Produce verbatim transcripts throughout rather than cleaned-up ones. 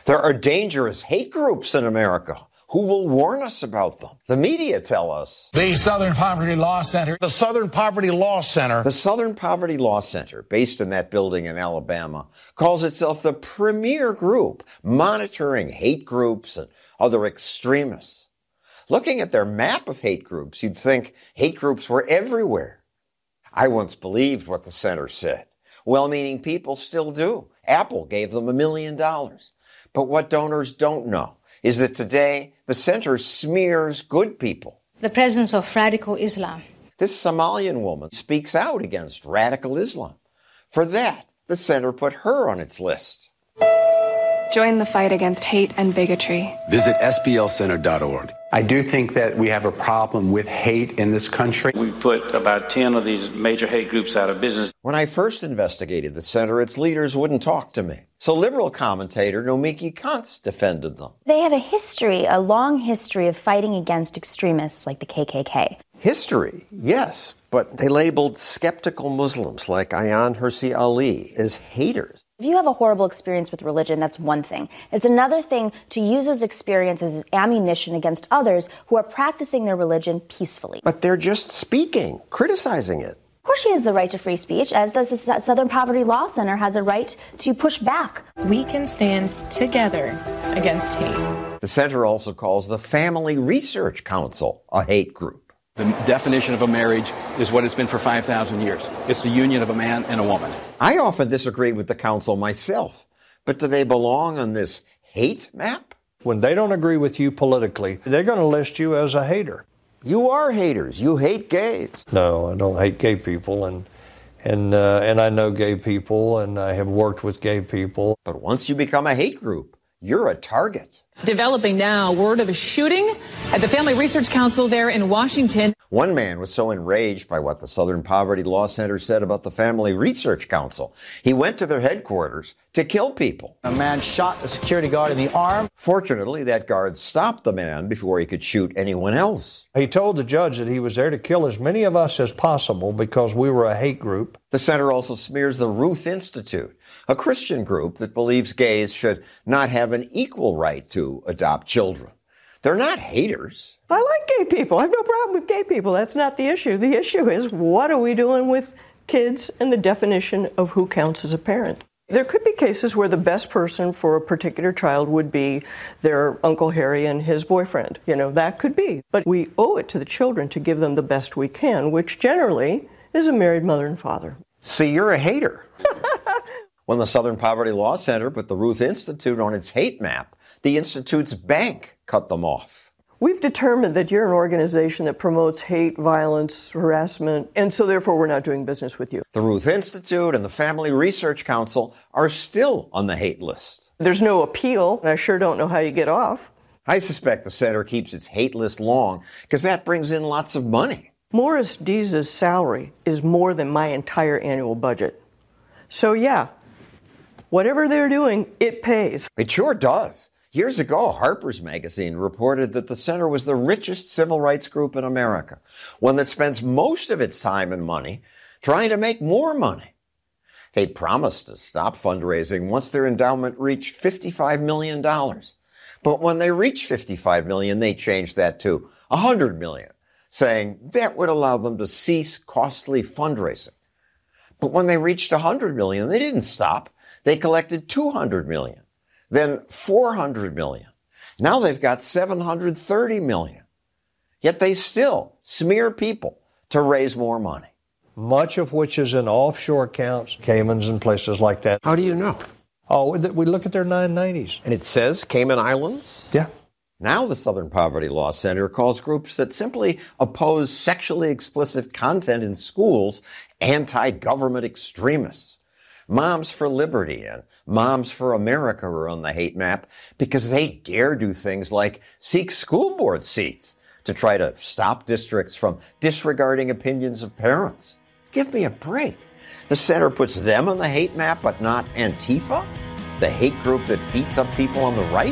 There are dangerous hate groups in America. Who will warn us about them? The media tell us. The Southern Poverty Law Center. The Southern Poverty Law Center. The Southern Poverty Law Center, based in that building in Alabama, calls itself the premier group monitoring hate groups and other extremists. Looking at their map of hate groups, you'd think hate groups were everywhere. I once believed what the center said. Well-meaning people still do. Apple gave them a million dollars. But what donors don't know is that today the center smears good people. The presence of radical Islam. This Somalian woman speaks out against radical Islam. For that, the center put her on its list. Join the fight against hate and bigotry. Visit S B L center dot org. I do think that we have a problem with hate in this country. We put about ten of these major hate groups out of business. When I first investigated the center, its leaders wouldn't talk to me. So liberal commentator Nomiki Konst defended them. They have a history, a long history of fighting against extremists like the K K K. History, yes, but they labeled skeptical Muslims like Ayaan Hirsi Ali as haters. If you have a horrible experience with religion, that's one thing. It's another thing to use those experiences as ammunition against others who are practicing their religion peacefully. But they're just speaking, criticizing it. Of course she has the right to free speech, as does the Southern Poverty Law Center has a right to push back. We can stand together against hate. The center also calls the Family Research Council a hate group. The definition of a marriage is what it's been for five thousand years. It's the union of a man and a woman. I often disagree with the council myself, but do they belong on this hate map? When they don't agree with you politically, they're going to list you as a hater. You are haters. You hate gays. No, I don't hate gay people, and and uh, and I know gay people, and I have worked with gay people. But once you become a hate group, you're a target. Developing now, word of a shooting at the Family Research Council there in Washington. One man was so enraged by what the Southern Poverty Law Center said about the Family Research Council, he went to their headquarters to kill people. A man shot a security guard in the arm. Fortunately, that guard stopped the man before he could shoot anyone else. He told the judge that he was there to kill as many of us as possible because we were a hate group. The center also smears the Ruth Institute, a Christian group that believes gays should not have an equal right to adopt children. They're not haters. I like gay people. I have no problem with gay people. That's not the issue. The issue is, what are we doing with kids and the definition of who counts as a parent? There could be cases where the best person for a particular child would be their Uncle Harry and his boyfriend. You know, that could be. But we owe it to the children to give them the best we can, which generally is a married mother and father. So you're a hater. When the Southern Poverty Law Center put the Ruth Institute on its hate map, the Institute's bank cut them off. We've determined that you're an organization that promotes hate, violence, harassment, and so therefore we're not doing business with you. The Ruth Institute and the Family Research Council are still on the hate list. There's no appeal, and I sure don't know how you get off. I suspect the center keeps its hate list long because that brings in lots of money. Morris Dees' salary is more than my entire annual budget. So yeah, whatever they're doing, it pays. It sure does. Years ago, Harper's Magazine reported that the center was the richest civil rights group in America, one that spends most of its time and money trying to make more money. They promised to stop fundraising once their endowment reached fifty-five million dollars. But when they reached fifty-five million dollars, they changed that to one hundred million dollars, saying that would allow them to cease costly fundraising. But when they reached one hundred million dollars, they didn't stop. They collected two hundred million dollars. Then four hundred million dollars. Now they've got seven hundred thirty million dollars. Yet they still smear people to raise more money. Much of which is in offshore accounts, Caymans and places like that. How do you know? Oh, we look at their nine nineties. And it says Cayman Islands? Yeah. Now the Southern Poverty Law Center calls groups that simply oppose sexually explicit content in schools anti-government extremists. Moms for Liberty and Moms for America are on the hate map because they dare do things like seek school board seats to try to stop districts from disregarding opinions of parents. Give me a break. The center puts them on the hate map, but not Antifa, the hate group that beats up people on the right.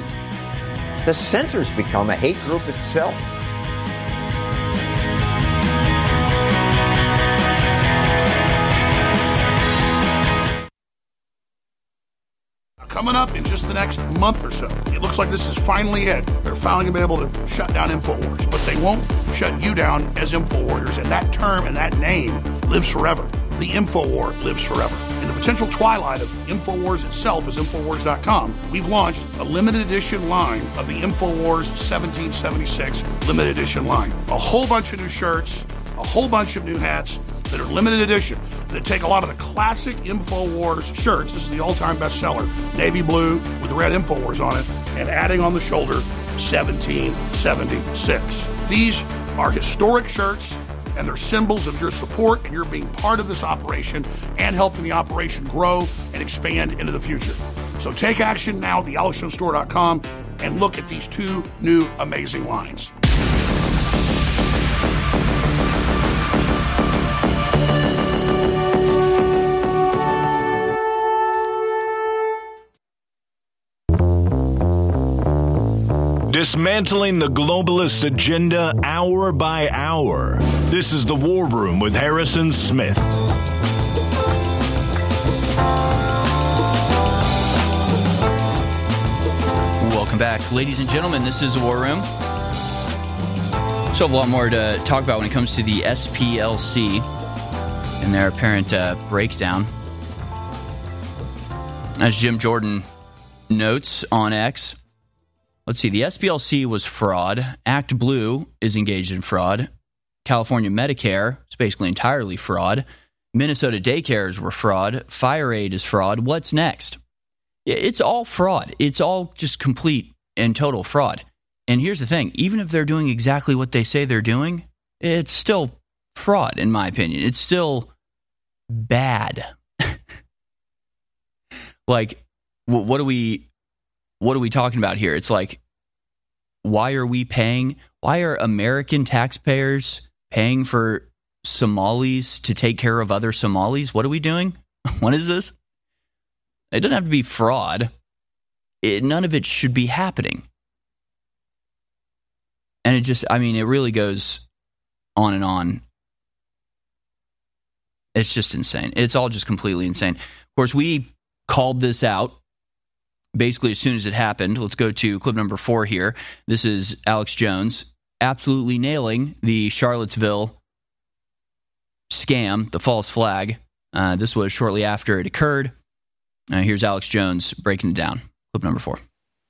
The center's become a hate group itself. Come coming up in just the next month or so. It looks like this is finally it. They're finally going to be able to shut down InfoWars, but they won't shut you down as InfoWarriors, and that term and that name lives forever. The InfoWar lives forever. In the potential twilight of InfoWars itself, as Infowars dot com, we've launched a limited edition line of the InfoWars seventeen seventy-six limited edition line. A whole bunch of new shirts, a whole bunch of new hats that are limited edition, that take a lot of the classic InfoWars shirts. This is the all-time bestseller, navy blue with red InfoWars on it, and adding on the shoulder, seventeen seventy-six. These are historic shirts, and they're symbols of your support and your being part of this operation and helping the operation grow and expand into the future. So take action now at the alex jones store dot com and look at these two new amazing lines. Dismantling the globalist agenda hour by hour. This is The War Room with Harrison Smith. Welcome back, ladies and gentlemen. This is The War Room. So a lot more to talk about when it comes to the S P L C and their apparent uh, breakdown. As Jim Jordan notes on X, let's see, the S P L C was fraud. Act Blue is engaged in fraud. California Medicare is basically entirely fraud. Minnesota daycares were fraud. Fire Aid is fraud. What's next? It's all fraud. It's all just complete and total fraud. And here's the thing. Even if they're doing exactly what they say they're doing, it's still fraud, in my opinion. It's still bad. Like, what are we... What are we talking about here? It's like, why are we paying? Why are American taxpayers paying for Somalis to take care of other Somalis? What are we doing? What is this? It doesn't have to be fraud. It, none of it should be happening. And it just, I mean, it really goes on and on. It's just insane. It's all just completely insane. Of course, we called this out basically as soon as it happened. Let's go to clip number four here. This is Alex Jones absolutely nailing the Charlottesville scam, the false flag. Uh, this was shortly after it occurred. Uh, here's Alex Jones breaking it down. Clip number four.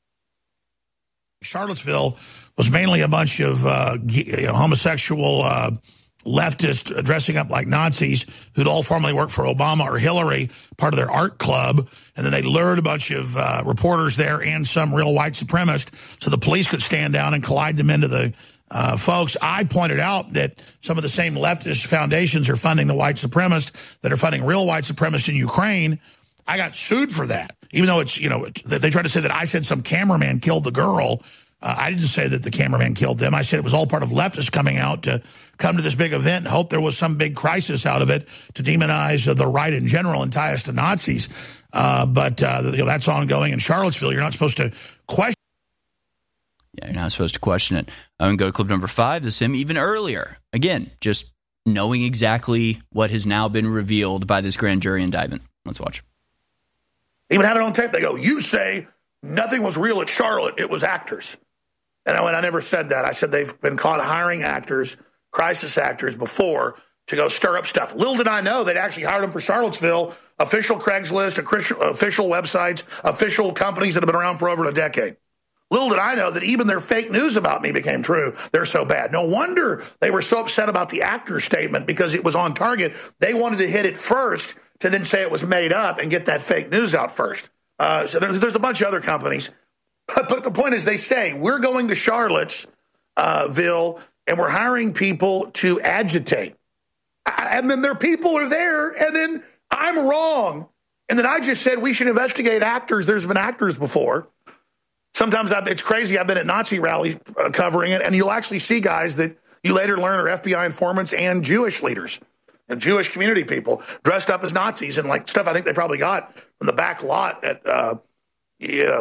Charlottesville was mainly a bunch of uh, you know, homosexual uh, leftists dressing up like Nazis who'd all formerly worked for Obama or Hillary, part of their art club. And then they lured a bunch of uh, reporters there and some real white supremacists so the police could stand down and collide them into the uh, folks. I pointed out that some of the same leftist foundations are funding the white supremacists that are funding real white supremacists in Ukraine. I got sued for that, even though it's, you know, they tried to say that I said some cameraman killed the girl. Uh, I didn't say that the cameraman killed them. I said it was all part of leftists coming out to come to this big event and hope there was some big crisis out of it to demonize uh, the right in general and tie us to Nazis. Uh, but uh, you know, that's ongoing in Charlottesville. You're not supposed to question. Yeah, you're not supposed to question it. I'm going to go to clip number five. This him even earlier. Again, just knowing exactly what has now been revealed by this grand jury indictment. Let's watch. Even have it on tape. They go, you say nothing was real at Charlotte. It was actors. And I, went, I never said that. I said they've been caught hiring actors, crisis actors, before to go stir up stuff. Little did I know they'd actually hired them for Charlottesville, official Craigslist, official websites, official companies that have been around for over a decade. Little did I know that even their fake news about me became true. They're so bad. No wonder they were so upset about the actor statement, because it was on target. They wanted to hit it first to then say it was made up and get that fake news out first. Uh, so there's, there's a bunch of other companies. But, but the point is, they say, we're going to Charlottesville uh, and we're hiring people to agitate. I, and then their people are there, and then I'm wrong. And then I just said we should investigate actors. There's been actors before. Sometimes I've, it's crazy. I've been at Nazi rallies uh, covering it, and you'll actually see guys that you later learn are F B I informants and Jewish leaders and Jewish community people dressed up as Nazis and like stuff I think they probably got from the back lot at, uh, you know,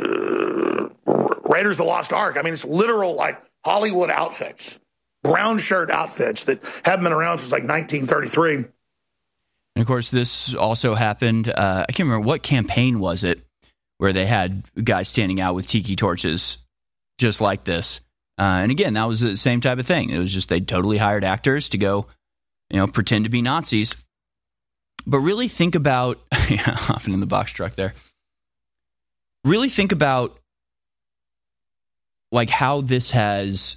uh, Raiders of the Lost Ark. I mean, it's literal like Hollywood outfits, brown shirt outfits that haven't been around since like nineteen thirty-three. And of course, this also happened. Uh, I can't remember what campaign was it, where they had guys standing out with tiki torches just like this. Uh, and again, that was the same type of thing. It was just they totally hired actors to go, you know, pretend to be Nazis. But really think about, yeah, hopping in the box truck there. Really think about like how this has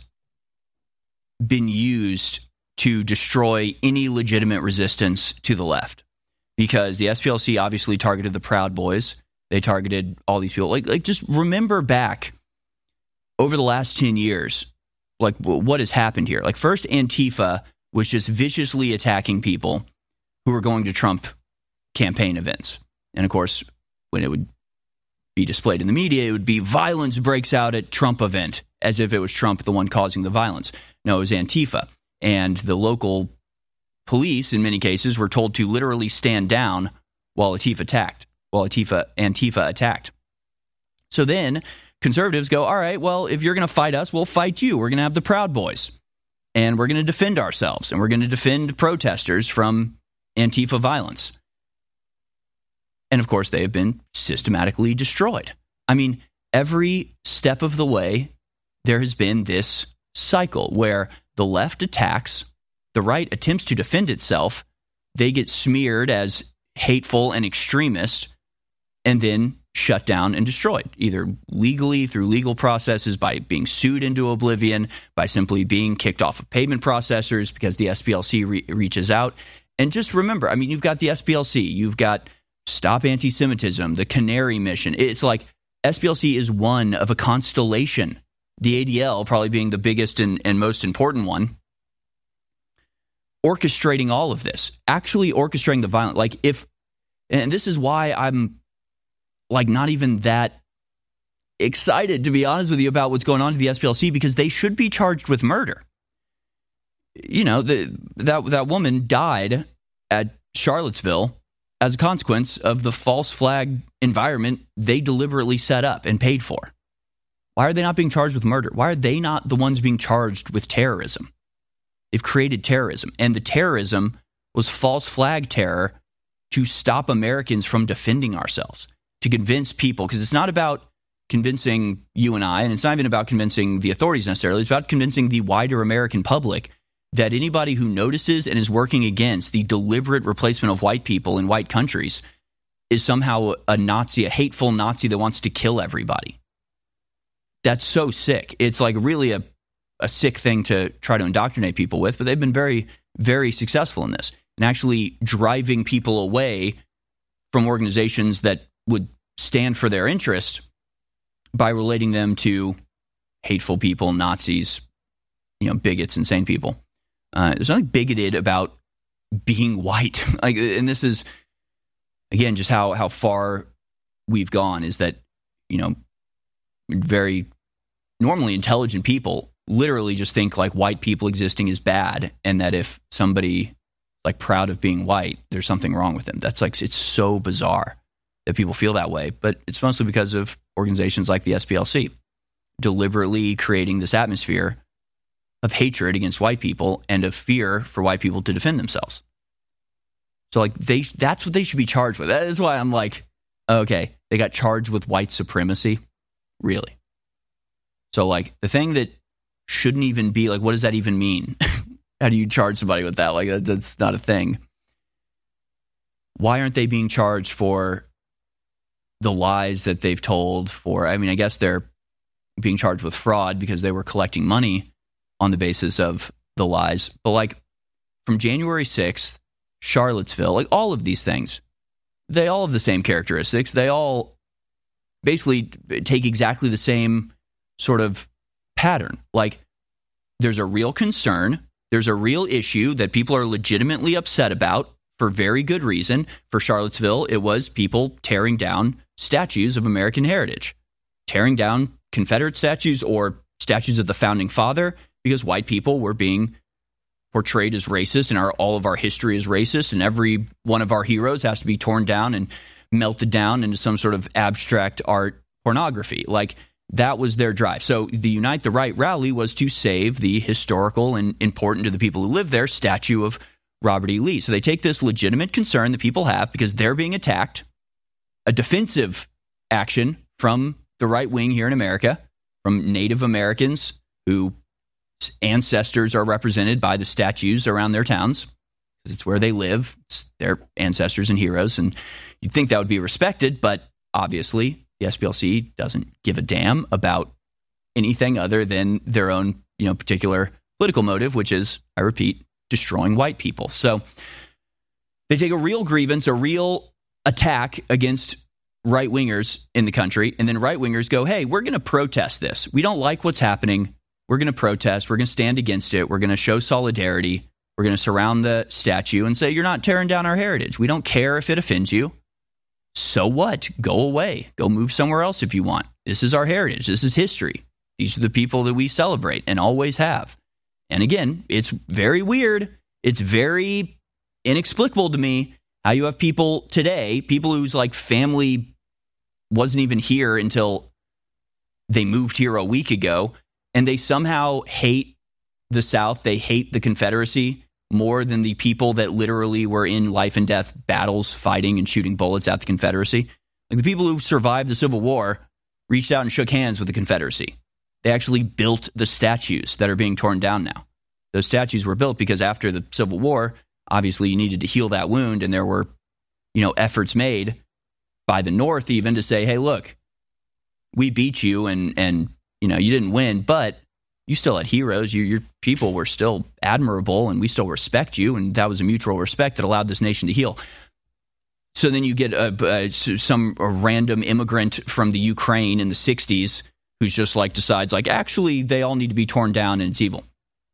been used to destroy any legitimate resistance to the left. Because the S P L C obviously targeted the Proud Boys. They targeted all these people. Like, like just remember back over the last ten years, like what has happened here. Like first Antifa was just viciously attacking people who were going to Trump campaign events. And of course, when it would be displayed in the media, it would be violence breaks out at Trump event, as if it was Trump the one causing the violence. No, it was Antifa. And the local police, in many cases, were told to literally stand down while Antifa attacked, while Antifa, Antifa attacked. So then conservatives go, all right, well, if you're going to fight us, we'll fight you. We're going to have the Proud Boys. And we're going to defend ourselves. And we're going to defend protesters from Antifa violence. And of course, they have been systematically destroyed. I mean, every step of the way, there has been this cycle where the left attacks, the right attempts to defend itself, they get smeared as hateful and extremist, and then shut down and destroyed, either legally through legal processes, by being sued into oblivion, by simply being kicked off of payment processors because the S P L C re- reaches out. And just remember, I mean, you've got the S P L C, you've got Stop Anti-Semitism, the Canary Mission. It's like S P L C is one of a constellation. The A D L probably being the biggest and, and most important one, orchestrating all of this, actually orchestrating the violence. Like if, and this is why I'm like not even that excited, to be honest with you, about what's going on to the S P L C, because they should be charged with murder. You know, the, that that woman died at Charlottesville as a consequence of the false flag environment they deliberately set up and paid for. Why are they not being charged with murder? Why are they not the ones being charged with terrorism? They've created terrorism. And the terrorism was false flag terror to stop Americans from defending ourselves, to convince people, because it's not about convincing you and I, and it's not even about convincing the authorities necessarily. It's about convincing the wider American public that anybody who notices and is working against the deliberate replacement of white people in white countries is somehow a Nazi, a hateful Nazi that wants to kill everybody. That's so sick. It's like really a, a sick thing to try to indoctrinate people with, but they've been very, very successful in this, and actually driving people away from organizations that would stand for their interests by relating them to hateful people, Nazis, you know, bigots, insane people. Uh, there's nothing bigoted about being white. Like, and this is, again, just how, how far we've gone, is that, you know, very normally intelligent people literally just think like white people existing is bad, and that if somebody like proud of being white, there's something wrong with them. That's like, it's so bizarre that people feel that way, but it's mostly because of organizations like the S P L C deliberately creating this atmosphere of hatred against white people and of fear for white people to defend themselves. So like they, that's what they should be charged with. That is why I'm like, okay, they got charged with white supremacy? Really? So like the thing that shouldn't even be, like, what does that even mean? How do you charge somebody with that? Like, that, that's not a thing. Why aren't they being charged for the lies that they've told? For, I mean, I guess they're being charged with fraud because they were collecting money on the basis of the lies. But like from January sixth, Charlottesville, like all of these things, they all have the same characteristics. They all basically take exactly the same sort of pattern. Like there's a real concern, there's a real issue that people are legitimately upset about for very good reason. For Charlottesville, it was people tearing down statues of American heritage, tearing down Confederate statues or statues of the Founding Father, because white people were being portrayed as racist, and our, all of our history is racist, and every one of our heroes has to be torn down and melted down into some sort of abstract art pornography. Like, that was their drive. So the Unite the Right rally was to save the historical and important to the people who live there statue of Robert E. Lee. So they take this legitimate concern that people have because they're being attacked, a defensive action from the right wing here in America, from Native Americans whose ancestors are represented by the statues around their towns. It's where they live. It's their ancestors and heroes. And you'd think that would be respected, but obviously the S P L C doesn't give a damn about anything other than their own, you know, particular political motive, which is, I repeat, destroying white people. So they take a real grievance, a real attack against right-wingers in the country, and then right-wingers go, hey, we're going to protest this. We don't like what's happening. We're going to protest. We're going to stand against it. We're going to show solidarity. We're going to surround the statue and say, you're not tearing down our heritage. We don't care if it offends you. So what? Go away. Go move somewhere else if you want. This is our heritage. This is history. These are the people that we celebrate and always have. And again, it's very weird. It's very inexplicable to me how you have people today, people whose like family wasn't even here until they moved here a week ago, and they somehow hate the South. They hate the Confederacy more than the people that literally were in life and death battles fighting and shooting bullets at the Confederacy. Like the people who survived the Civil War reached out and shook hands with the Confederacy. They actually built the statues that are being torn down now. Those statues were built because after the Civil War, obviously you needed to heal that wound, and there were, you know, efforts made by the North even to say, hey, look, we beat you and, and you know, you didn't win, but you still had heroes. You, your people were still admirable, and we still respect you, and that was a mutual respect that allowed this nation to heal. So then you get a, a, some a random immigrant from the Ukraine in the sixties who's just like decides like, actually, they all need to be torn down and it's evil.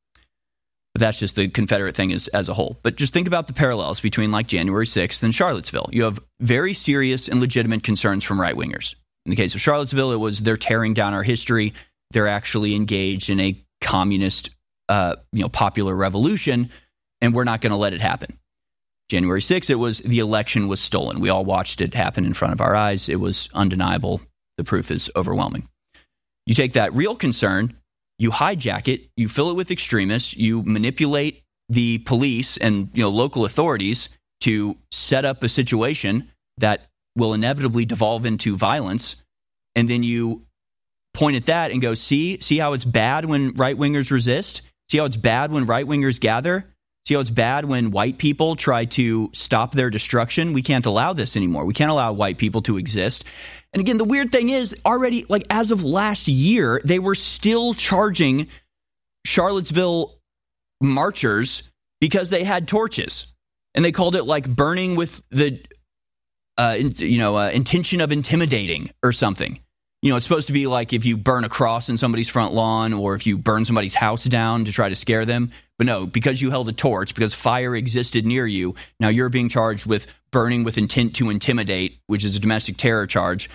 But that's just the Confederate thing as, as a whole. But just think about the parallels between like January sixth and Charlottesville. You have very serious and legitimate concerns from right-wingers. In the case of Charlottesville, it was they're tearing down our history. They're actually engaged in a communist, uh, you know, popular revolution, and we're not going to let it happen. January sixth, it was the election was stolen. We all watched it happen in front of our eyes. It was undeniable. The proof is overwhelming. You take that real concern, you hijack it, you fill it with extremists, you manipulate the police and, you know, local authorities to set up a situation that will inevitably devolve into violence, and then you point at that and go, see, see how it's bad when right-wingers resist? See how it's bad when right-wingers gather? See how it's bad when white people try to stop their destruction? We can't allow this anymore. We can't allow white people to exist. And again, the weird thing is, already, like as of last year, they were still charging Charlottesville marchers because they had torches. And they called it like burning with the, uh, in, you know, uh, intention of intimidating or something. You know, it's supposed to be like if you burn a cross in somebody's front lawn or if you burn somebody's house down to try to scare them. But no, because you held a torch, because fire existed near you, now you're being charged with burning with intent to intimidate, which is a domestic terror charge.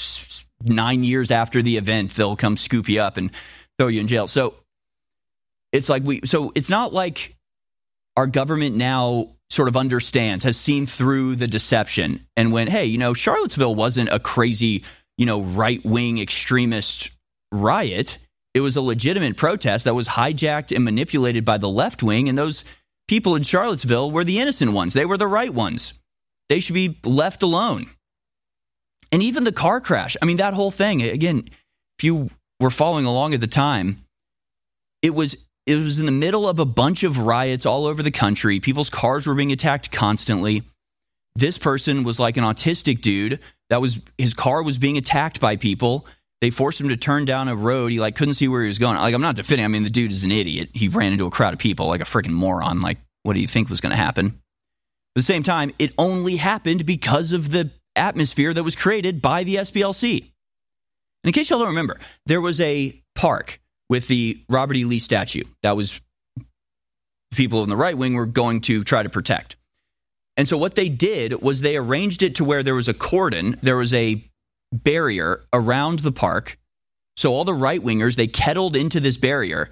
Nine years after the event, they'll come scoop you up and throw you in jail. So it's like we, so it's not like our government now sort of understands, has seen through the deception and went, hey, you know, Charlottesville wasn't a crazy, you know, right-wing extremist riot. It was a legitimate protest that was hijacked and manipulated by the left wing, and those people in Charlottesville were the innocent ones. They were the right ones. They should be left alone. And even the car crash, I mean, that whole thing, again, if you were following along at the time, it was it was in the middle of a bunch of riots all over the country. People's cars were being attacked constantly. This person was like an autistic dude that was, his car was being attacked by people. They forced him to turn down a road. He like couldn't see where he was going. Like, I'm not defending. I mean, the dude is an idiot. He ran into a crowd of people like a freaking moron. Like, what do you think was going to happen? At the same time, it only happened because of the atmosphere that was created by the S P L C. And in case y'all don't remember, there was a park with the Robert E. Lee statue that was people in the right wing were going to try to protect. And so what they did was they arranged it to where there was a cordon, there was a barrier around the park. So all the right-wingers, they kettled into this barrier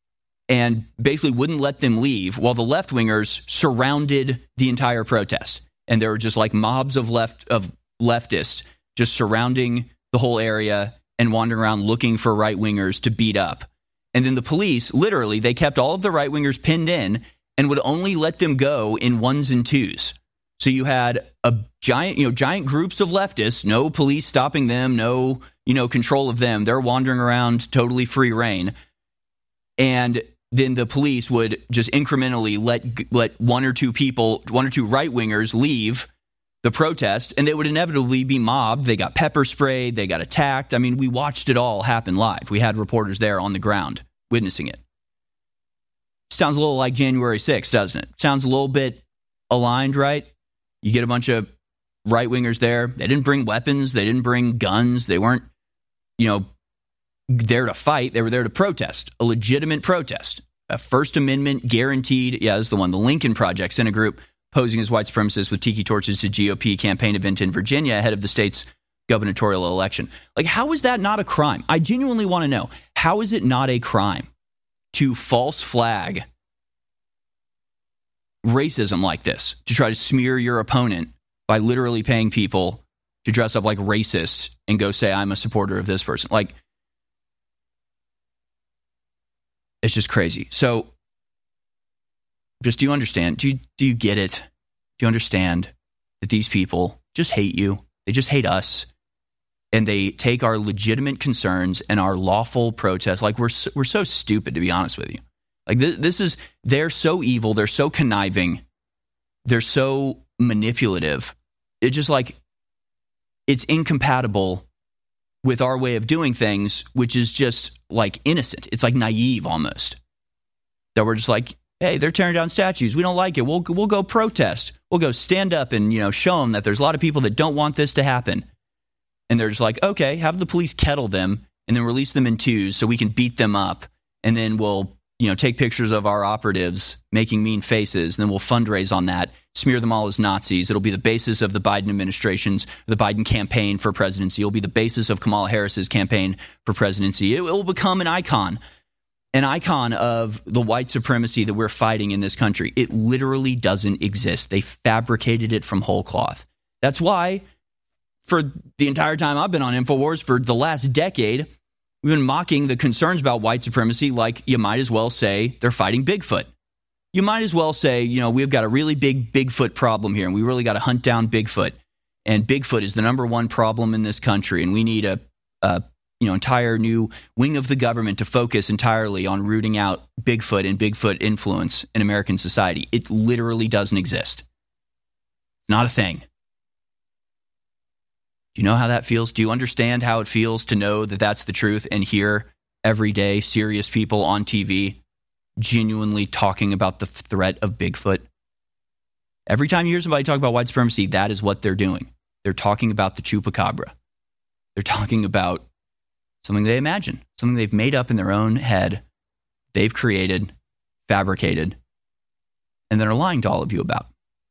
and basically wouldn't let them leave, while the left-wingers surrounded the entire protest. And there were just like mobs of left of leftists just surrounding the whole area and wandering around looking for right-wingers to beat up. And then the police, literally, they kept all of the right-wingers pinned in and would only let them go in ones and twos. So you had a giant, you know, giant groups of leftists, no police stopping them, no, you know, control of them. They're wandering around totally free reign. And then the police would just incrementally let let one or two people, one or two right-wingers leave the protest, and they would inevitably be mobbed. They got pepper sprayed. They got attacked. I mean, we watched it all happen live. We had reporters there on the ground witnessing it. Sounds a little like January sixth, doesn't it? Sounds a little bit aligned, right? You get a bunch of right-wingers there. They didn't bring weapons. They didn't bring guns. They weren't, you know, there to fight. They were there to protest, a legitimate protest, a First Amendment guaranteed. Yeah, this is the one. The Lincoln Project sent a group posing as white supremacists with tiki torches to G O P campaign event in Virginia ahead of the state's gubernatorial election. Like, how is that not a crime? I genuinely want to know, how is it not a crime to false flag racism like this, to try to smear your opponent by literally paying people to dress up like racists and go say, I'm a supporter of this person? Like, it's just crazy. So, just do you understand? Do you, do you get it? Do you understand that these people just hate you? They just hate us. And they take our legitimate concerns and our lawful protests. Like, we're so, we're so stupid, to be honest with you. Like, this, this is, they're so evil. They're so conniving. They're so manipulative. It's just like, it's incompatible with our way of doing things, which is just like innocent. It's like naive almost. That we're just like, hey, they're tearing down statues. We don't like it. We'll we'll go protest. We'll go stand up and, you know, show them that there's a lot of people that don't want this to happen. And they're just like, okay, have the police kettle them and then release them in twos so we can beat them up. And then we'll, you know, take pictures of our operatives making mean faces. And then we'll fundraise on that, smear them all as Nazis. It'll be the basis of the Biden administration's, the Biden campaign for presidency. It'll be the basis of Kamala Harris's campaign for presidency. It will become an icon, an icon of the white supremacy that we're fighting in this country. It literally doesn't exist. They fabricated it from whole cloth. That's why for the entire time I've been on InfoWars, for the last decade, we've been mocking the concerns about white supremacy like you might as well say they're fighting Bigfoot. You might as well say, you know, we've got a really big Bigfoot problem here, and we really got to hunt down Bigfoot. And Bigfoot is the number one problem in this country, and we need a, a you know, entire new wing of the government to focus entirely on rooting out Bigfoot and Bigfoot influence in American society. It literally doesn't exist. It's not a thing. Do you know how that feels? Do you understand how it feels to know that that's the truth and hear every day serious people on T V genuinely talking about the threat of Bigfoot? Every time you hear somebody talk about white supremacy, that is what they're doing. They're talking about the chupacabra. They're talking about something they imagine, something they've made up in their own head, they've created, fabricated, and then are lying to all of you about.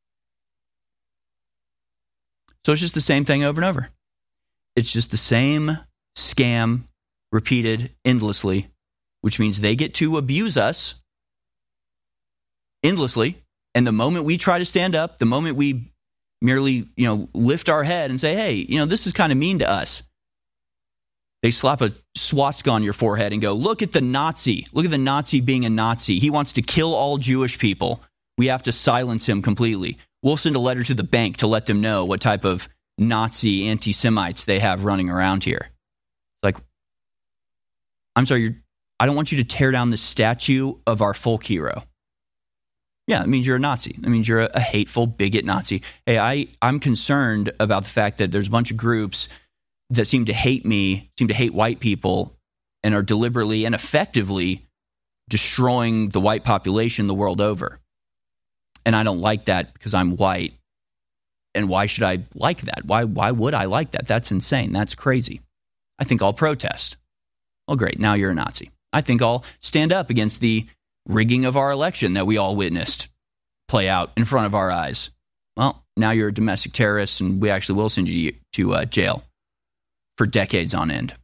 So it's just the same thing over and over. It's just the same scam repeated endlessly, which means they get to abuse us endlessly. And the moment we try to stand up, the moment we merely, you know, lift our head and say, hey, you know, this is kind of mean to us, they slap a swastika on your forehead and go, look at the Nazi. Look at the Nazi being a Nazi. He wants to kill all Jewish people. We have to silence him completely. We'll send a letter to the bank to let them know what type of Nazi anti-Semites they have running around here. Like, I'm sorry, you're, I don't want you to tear down the statue of our folk hero. Yeah, it means you're a Nazi. It means you're a, a hateful, bigot Nazi. Hey, I, I'm concerned about the fact that there's a bunch of groups that seem to hate me, seem to hate white people, and are deliberately and effectively destroying the white population the world over. And I don't like that because I'm white. And why should I like that? Why why would I like that? That's insane. That's crazy. I think I'll protest. Oh, great. Now you're a Nazi. I think I'll stand up against the rigging of our election that we all witnessed play out in front of our eyes. Well, now you're a domestic terrorist, and we actually will send you to uh, jail for decades on end.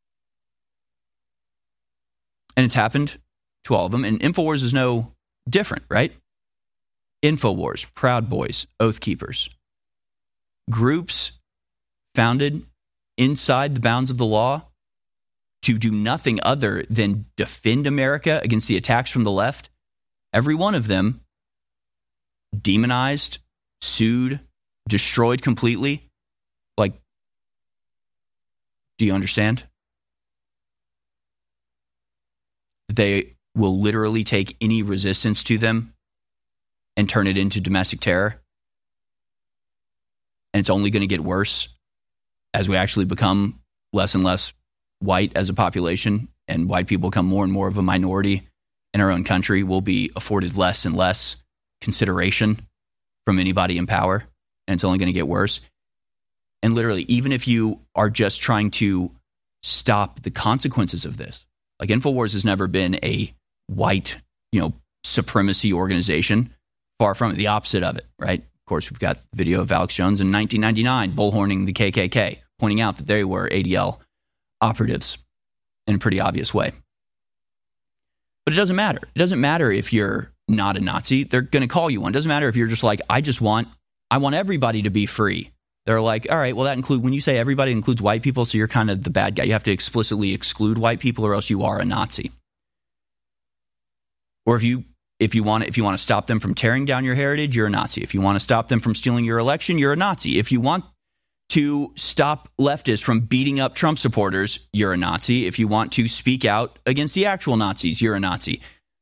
And it's happened to all of them. And InfoWars is no different, right? InfoWars, Proud Boys, Oath Keepers, groups founded inside the bounds of the law to do nothing other than defend America against the attacks from the left. Every one of them demonized sued, destroyed completely. Like, do you understand? They will literally take any resistance to them and turn it into domestic terror. And it's only going to get worse as we actually become less and less white as a population, and white people become more and more of a minority in our own country. Will be afforded less and less consideration from anybody in power, and it's only going to get worse. And literally, even if you are just trying to stop the consequences of this, like InfoWars has never been a white, you know, supremacy organization. Far from it, the opposite of it, right? Of course, we've got the video of Alex Jones in nineteen ninety-nine bullhorning the K K K, pointing out that they were A D L operatives in a pretty obvious way. But it doesn't matter. It doesn't matter if you're not a Nazi. They're going to call you one. It doesn't matter if you're just like, I just want, I want everybody to be free. They're like, all right, well, that include when you say everybody includes white people, so you're kind of the bad guy. You have to explicitly exclude white people, or else you are a Nazi. Or if you if you want if you want to stop them from tearing down your heritage, you're a Nazi. If you want to stop them from stealing your election, you're a Nazi. If you want to stop leftists from beating up Trump supporters, you're a Nazi. If you want to speak out against the actual Nazis, you're a Nazi.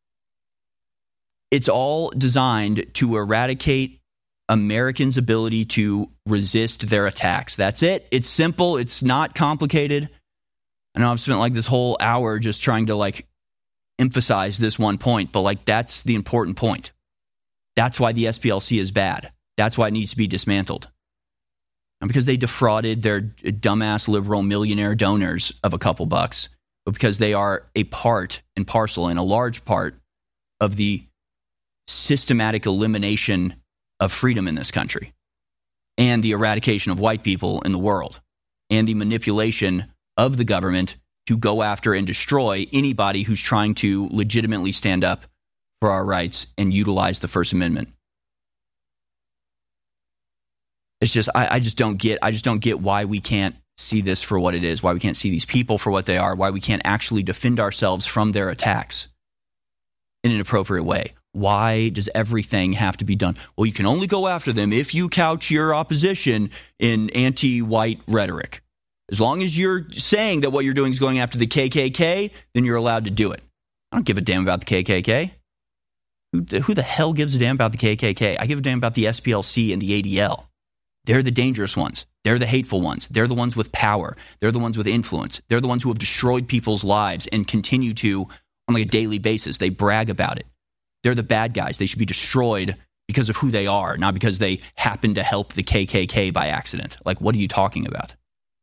It's all designed to eradicate Americans' ability to resist their attacks. That's it. It's simple. It's not complicated. I know I've spent like this whole hour just trying to like emphasize this one point, but like that's the important point. That's why the S P L C is bad. That's why it needs to be dismantled. Not because they defrauded their dumbass liberal millionaire donors of a couple bucks, but because they are a part and parcel and a large part of the systematic elimination of freedom in this country, and the eradication of white people in the world, and the manipulation of the government to go after and destroy anybody who's trying to legitimately stand up for our rights and utilize the First Amendment. It's just, I, I just don't get, I just don't get why we can't see this for what it is, why we can't see these people for what they are, why we can't actually defend ourselves from their attacks in an appropriate way. Why does everything have to be done? Well, you can only go after them if you couch your opposition in anti-white rhetoric. As long as you're saying that what you're doing is going after the K K K, then you're allowed to do it. I don't give a damn about the K K K. Who the, who the hell gives a damn about the K K K? I give a damn about the S P L C and the A D L. They're the dangerous ones. They're the hateful ones. They're the ones with power. They're the ones with influence. They're the ones who have destroyed people's lives and continue to on like a daily basis. They brag about it. They're the bad guys. They should be destroyed because of who they are, not because they happen to help the K K K by accident. Like, what are you talking about?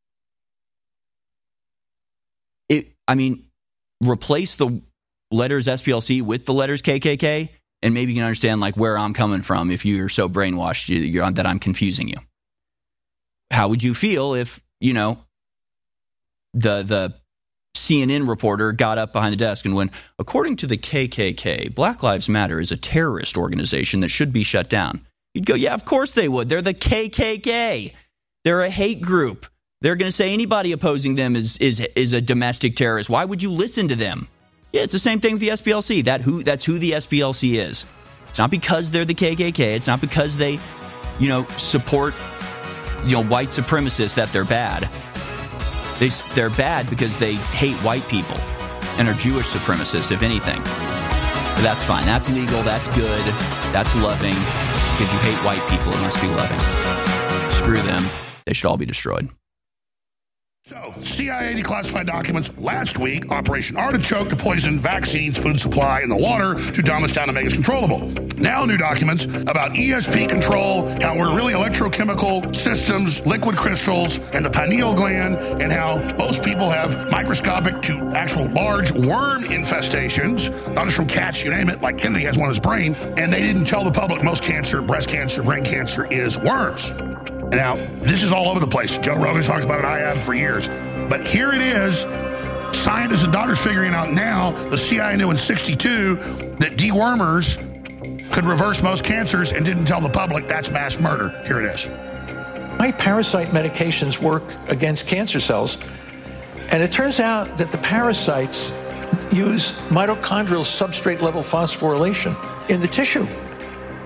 It, I mean, replace the letters S P L C with the letters K K K, and maybe you can understand like where I'm coming from if you're so brainwashed you're, that I'm confusing you. How would you feel if, you know, the the C N N reporter got up behind the desk and went, according to the K K K, Black Lives Matter is a terrorist organization that should be shut down? You'd go, yeah, of course they would. They're the K K K. They're a hate group. They're going to say anybody opposing them is is is a domestic terrorist. Why would you listen to them? Yeah, it's the same thing with the S P L C. That who that's who the S P L C is. It's not because they're the K K K. It's not because they, you know, support, you know, white supremacists that they're bad. They, they're bad because they hate white people and are Jewish supremacists, if anything. But that's fine. That's legal. That's good. That's loving. Because you hate white people, it must be loving. Screw them. They should all be destroyed. So, C I A declassified documents last week, Operation Artichoke to poison vaccines, food supply, and the water to dumb us down and make us controllable. Now new documents about E S P control, how we're really electrochemical systems, liquid crystals, and the pineal gland, and how most people have microscopic to actual large worm infestations, not just from cats, you name it, like Kennedy has one in his brain, and they didn't tell the public most cancer, breast cancer, brain cancer is worms. Now, this is all over the place. Joe Rogan talks about it. I have for years. But here it is. Scientists and doctors figuring out now, the C I A knew in sixty-two that dewormers could reverse most cancers and didn't tell the public. That's mass murder. Here it is. Anti-parasite medications work against cancer cells. And it turns out that the parasites use mitochondrial substrate level phosphorylation in the tissue.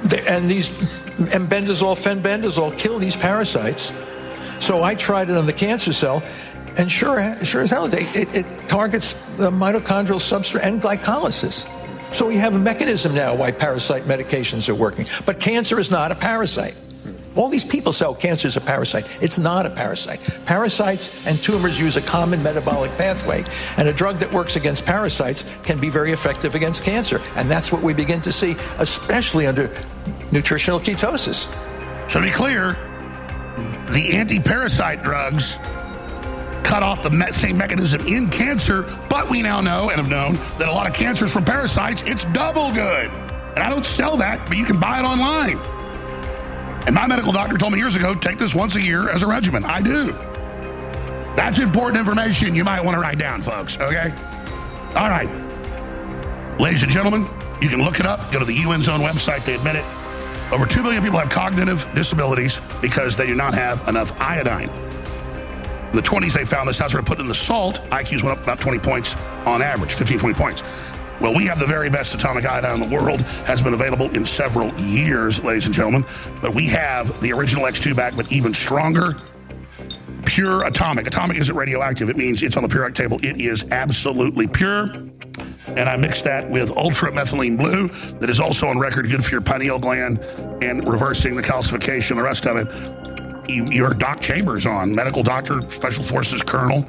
And these embendazole, fenbendazole kill these parasites. So I tried it on the cancer cell, and sure, sure as hell, it, it, it targets the mitochondrial substrate and glycolysis. So we have a mechanism now why parasite medications are working. But cancer is not a parasite. All these people say, oh, cancer is a parasite. It's not a parasite. Parasites and tumors use a common metabolic pathway, and a drug that works against parasites can be very effective against cancer. And that's what we begin to see, especially under nutritional ketosis. So to be clear, the anti-parasite drugs cut off the me- same mechanism in cancer, but we now know and have known that a lot of cancers from parasites, it's double good. And I don't sell that, but you can buy it online. And my medical doctor told me years ago, take this once a year as a regimen. I do. That's important information you might want to write down, folks, okay? All right. Ladies and gentlemen, you can look it up. Go to the U N's own website. They admit it. Over two million people have cognitive disabilities because they do not have enough iodine. In the twenties, they found this. How sort of put in the salt, I Qs went up about twenty points on average, fifteen, twenty points. Well, we have the very best atomic iodine in the world. Has been available in several years, ladies and gentlemen. But we have the original X two back, but even stronger. Pure atomic. Atomic isn't radioactive. It means it's on the Purec table. It is absolutely pure. And I mixed that with Ultra Methylene Blue, that is also on record good for your pineal gland and reversing the calcification, the rest of it. You, your Doc Chambers on, medical doctor, Special Forces Colonel,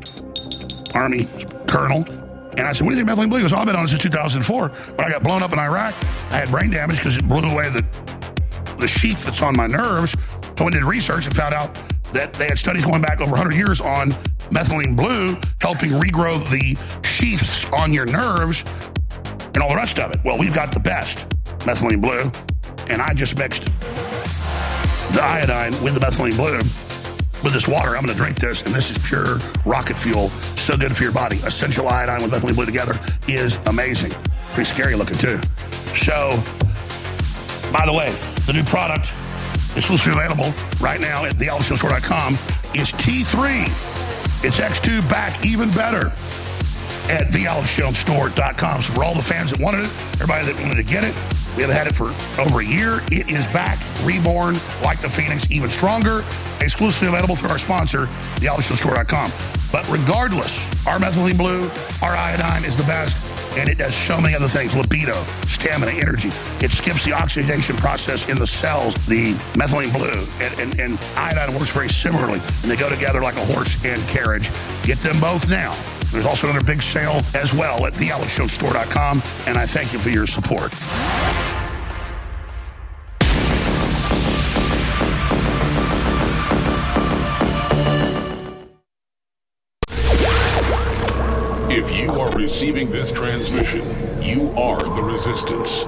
Army Colonel. And I said, what do you think of methylene blue? He goes, oh, I've been on it since two thousand four. When I got blown up in Iraq, I had brain damage because it blew away the the sheath that's on my nerves. So I did research and found out that they had studies going back over one hundred years on methylene blue, helping regrow the sheaths on your nerves and all the rest of it. Well, we've got the best methylene blue, and I just mixed the iodine with the methylene blue with this water. I'm going to drink this, and this is pure rocket fuel. So good for your body. Essential iodine with methylene blue together is amazing. Pretty scary looking, too. So, by the way, the new product exclusively available right now at the alex jones store dot com is T three. It's X two back even better at the alex jones store dot com. So for all the fans that wanted it, everybody that wanted to get it, we have had it for over a year. It is back, reborn, like the Phoenix, even stronger. Exclusively available through our sponsor, the alex jones store dot com. But regardless, our methylene blue, our iodine is the best, and it does so many other things. Libido, stamina, energy. It skips the oxidation process in the cells. The methylene blue and, and, and iodine works very similarly, and they go together like a horse and carriage. Get them both now. There's also another big sale as well at the alex jones store dot com, and I thank you for your support. If you are receiving this transmission, you are the resistance.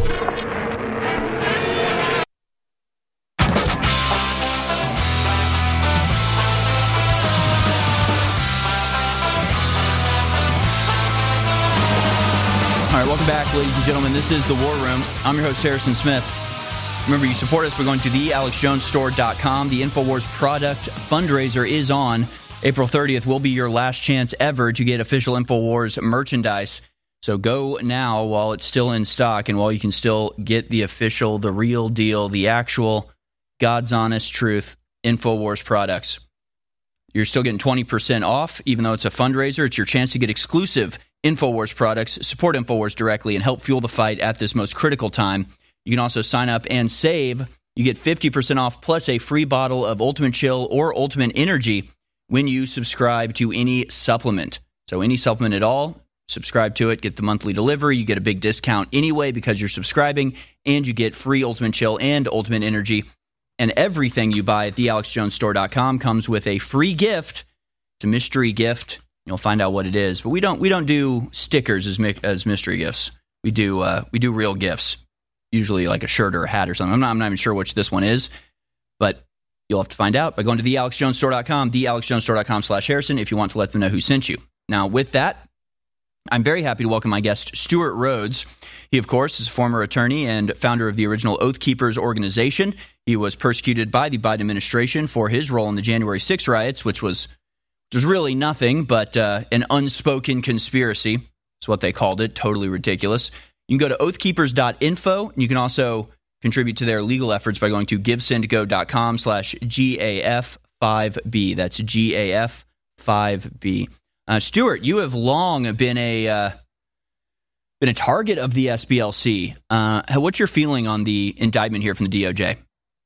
All right, welcome back, ladies and gentlemen. This is The War Room. I'm your host, Harrison Smith. Remember, you support us by going to the alex jones store dot com. The InfoWars product fundraiser is on. April thirtieth will be your last chance ever to get official InfoWars merchandise. So go now while it's still in stock and while you can still get the official, the real deal, the actual God's honest truth InfoWars products. You're still getting twenty percent off, even though it's a fundraiser. It's your chance to get exclusive InfoWars products, support InfoWars directly, and help fuel the fight at this most critical time. You can also sign up and save. You get fifty percent off plus a free bottle of Ultimate Chill or Ultimate Energy when you subscribe to any supplement. So any supplement at all, subscribe to it, get the monthly delivery. You get a big discount anyway because you're subscribing, and you get free Ultimate Chill and Ultimate Energy. And everything you buy at the alex jones store dot com comes with a free gift. It's a mystery gift. You'll find out what it is. But we don't we don't do stickers as as mystery gifts. We do uh, we do real gifts, usually like a shirt or a hat or something. I'm not, I'm not even sure which this one is, but you'll have to find out by going to the alex jones store dot com, the alex jones store dot com slash Harrison, if you want to let them know who sent you. Now, with that, I'm very happy to welcome my guest, Stewart Rhodes. He, of course, is a former attorney and founder of the original Oath Keepers organization. He was persecuted by the Biden administration for his role in the January sixth riots, which was, which was really nothing but uh, an unspoken conspiracy. That's what they called it. Totally ridiculous. You can go to oath keepers dot info, and you can also contribute to their legal efforts by going to givesendgo.com slash GAF5B. That's G A F five B. Uh, Stuart, you have long been a uh, been a target of the S B L C. Uh, what's your feeling on the indictment here from the D O J?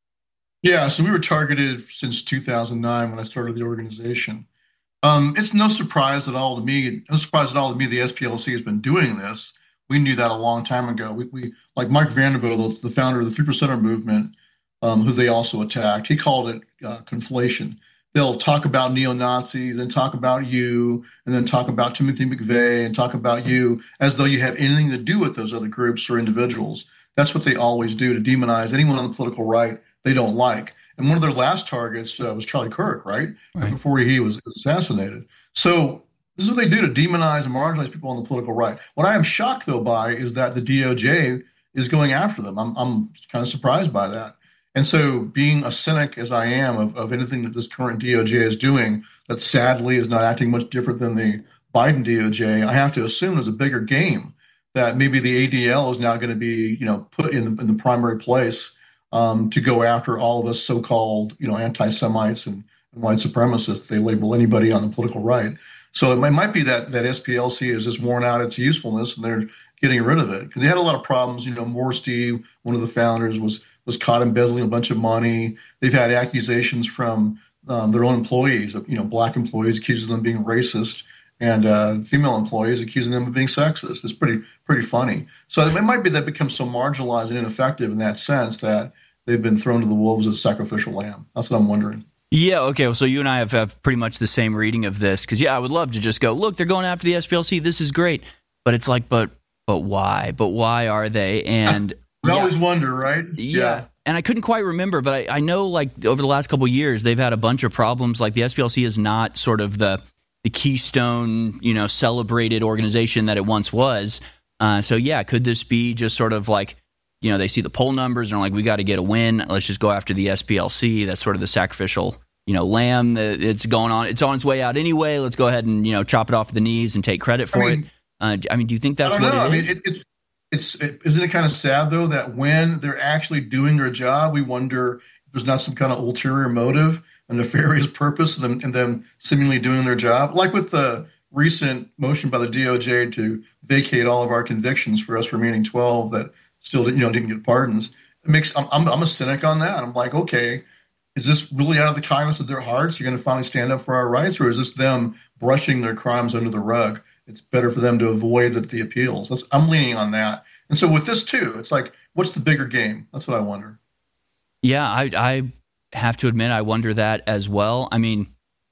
Yeah, so we were targeted since two thousand nine when I started the organization. Um, it's no surprise at all to me. No surprise at all to me. The S P L C has been doing this. We knew that a long time ago. We, we like Mark Vanderbilt, the founder of the Three Percenter movement, um, who they also attacked. He called it uh, conflation. They'll talk about neo-Nazis and talk about you, and then talk about Timothy McVeigh and talk about you as though you have anything to do with those other groups or individuals. That's what they always do, to demonize anyone on the political right they don't like. And one of their last targets uh, was Charlie Kirk, right? right? Before he was assassinated. So this is what they do, to demonize and marginalize people on the political right. What I am shocked, though, by is that the D O J is going after them. I'm, I'm kind of surprised by that. And so being a cynic as I am of, of anything that this current D O J is doing that sadly is not acting much different than the Biden D O J, I have to assume there's a bigger game, that maybe the A D L is now going to be, you know, put in the, in the primary place um, to go after all of us so-called, you know, anti-Semites and, and white supremacists. They label anybody on the political right. So it might, might be that that S P L C has just worn out its usefulness and they're getting rid of it. Because they had a lot of problems. You know, Morstey, one of the founders, was was caught embezzling a bunch of money. They've had accusations from um, their own employees, you know, black employees accusing them of being racist, and uh, female employees accusing them of being sexist. It's pretty pretty funny. So it might be that it becomes so marginalized and ineffective in that sense that they've been thrown to the wolves as a sacrificial lamb. That's what I'm wondering. Yeah, okay, well, so you and I have, have pretty much the same reading of this, because, yeah, I would love to just go, look, they're going after the S P L C, this is great. But it's like, but but why? But why are they? And we yeah, always wonder, right? Yeah. yeah. And I couldn't quite remember, but I, I know, like, over the last couple of years, they've had a bunch of problems. Like, the S P L C is not sort of the, the keystone, you know, celebrated organization that it once was. Uh, so, yeah, could this be just sort of like, you know, they see the poll numbers and are like, we got to get a win. Let's just go after the S P L C. That's sort of the sacrificial, you know, lamb. It's going on. It's on its way out anyway. Let's go ahead and, you know, chop it off the knees and take credit for I mean, it. Uh, I mean, do you think that's what know. it I is? mean, it, it's it's it, isn't it kind of sad though that when they're actually doing their job, we wonder if there's not some kind of ulterior motive, a nefarious purpose in them, in them seemingly doing their job, like with the recent motion by the D O J to vacate all of our convictions for us remaining twelve that still, you know, didn't get pardons. It makes I'm I'm, I'm a cynic on that. I'm like, okay, is this really out of the kindness of their hearts? You're going to finally stand up for our rights, or is this them brushing their crimes under the rug? It's better for them to avoid the, the appeals. That's, I'm leaning on that. And so with this too, it's like, what's the bigger game? That's what I wonder. Yeah, I, I have to admit, I wonder that as well. I mean,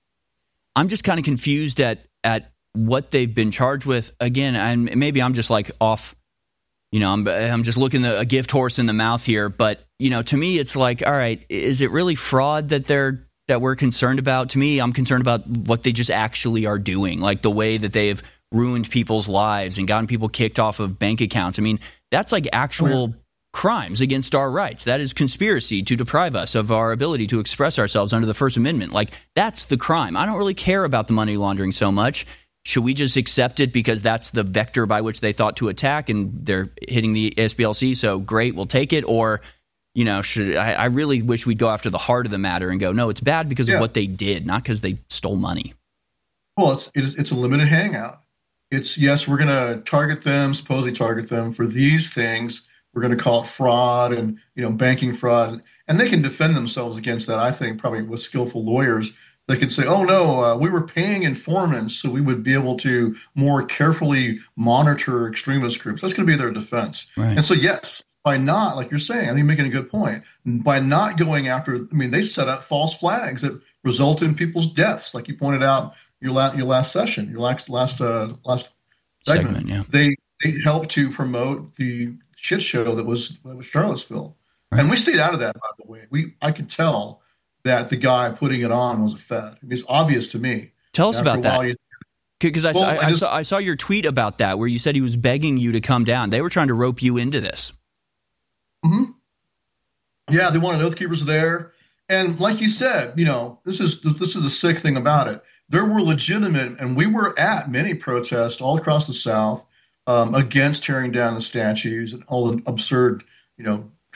I'm just kind of confused at at what they've been charged with. Again, and maybe I'm just like off. You know, I'm I'm just looking the, a gift horse in the mouth here. But you know, to me, it's like, all right, is it really fraud that they're that we're concerned about? To me, I'm concerned about what they just actually are doing, like the way that they've ruined people's lives and gotten people kicked off of bank accounts. I mean, that's like actual oh, yeah. crimes against our rights. That is conspiracy to deprive us of our ability to express ourselves under the First Amendment. Like, that's the crime. I don't really care about the money laundering so much. Should we just accept it because that's the vector by which they thought to attack and they're hitting the S P L C? So great, we'll take it. Or, you know, should I, I really wish we'd go after the heart of the matter and go, no, it's bad because yeah. of what they did, not because they stole money. Well, it's it's, it's a limited hangout. It's, yes, we're going to target them, supposedly target them for these things. We're going to call it fraud and, you know, banking fraud. And they can defend themselves against that, I think, probably with skillful lawyers. They could say, oh, no, uh, we were paying informants so we would be able to more carefully monitor extremist groups. That's going to be their defense. Right. And so, yes, by not, like you're saying, I think you're making a good point, by not going after, I mean, they set up false flags that result in people's deaths, like you pointed out your last, your last session, your last last uh, last segment. segment yeah. They they helped to promote the shit show that was, that was Charlottesville. Right. And we stayed out of that, by the way. We I could tell that the guy putting it on was a Fed. I mean, it's obvious to me. Tell us about that. Because I, well, I, I, I, just, saw, I saw your tweet about that where you said he was begging you to come down. They were trying to rope you into this. Mm-hmm. Yeah, they wanted Oath Keepers there. And like you said, you know, this is this is the sick thing about it. There were legitimate, and we were at many protests all across the South um, against tearing down the statues and all the absurd, you know,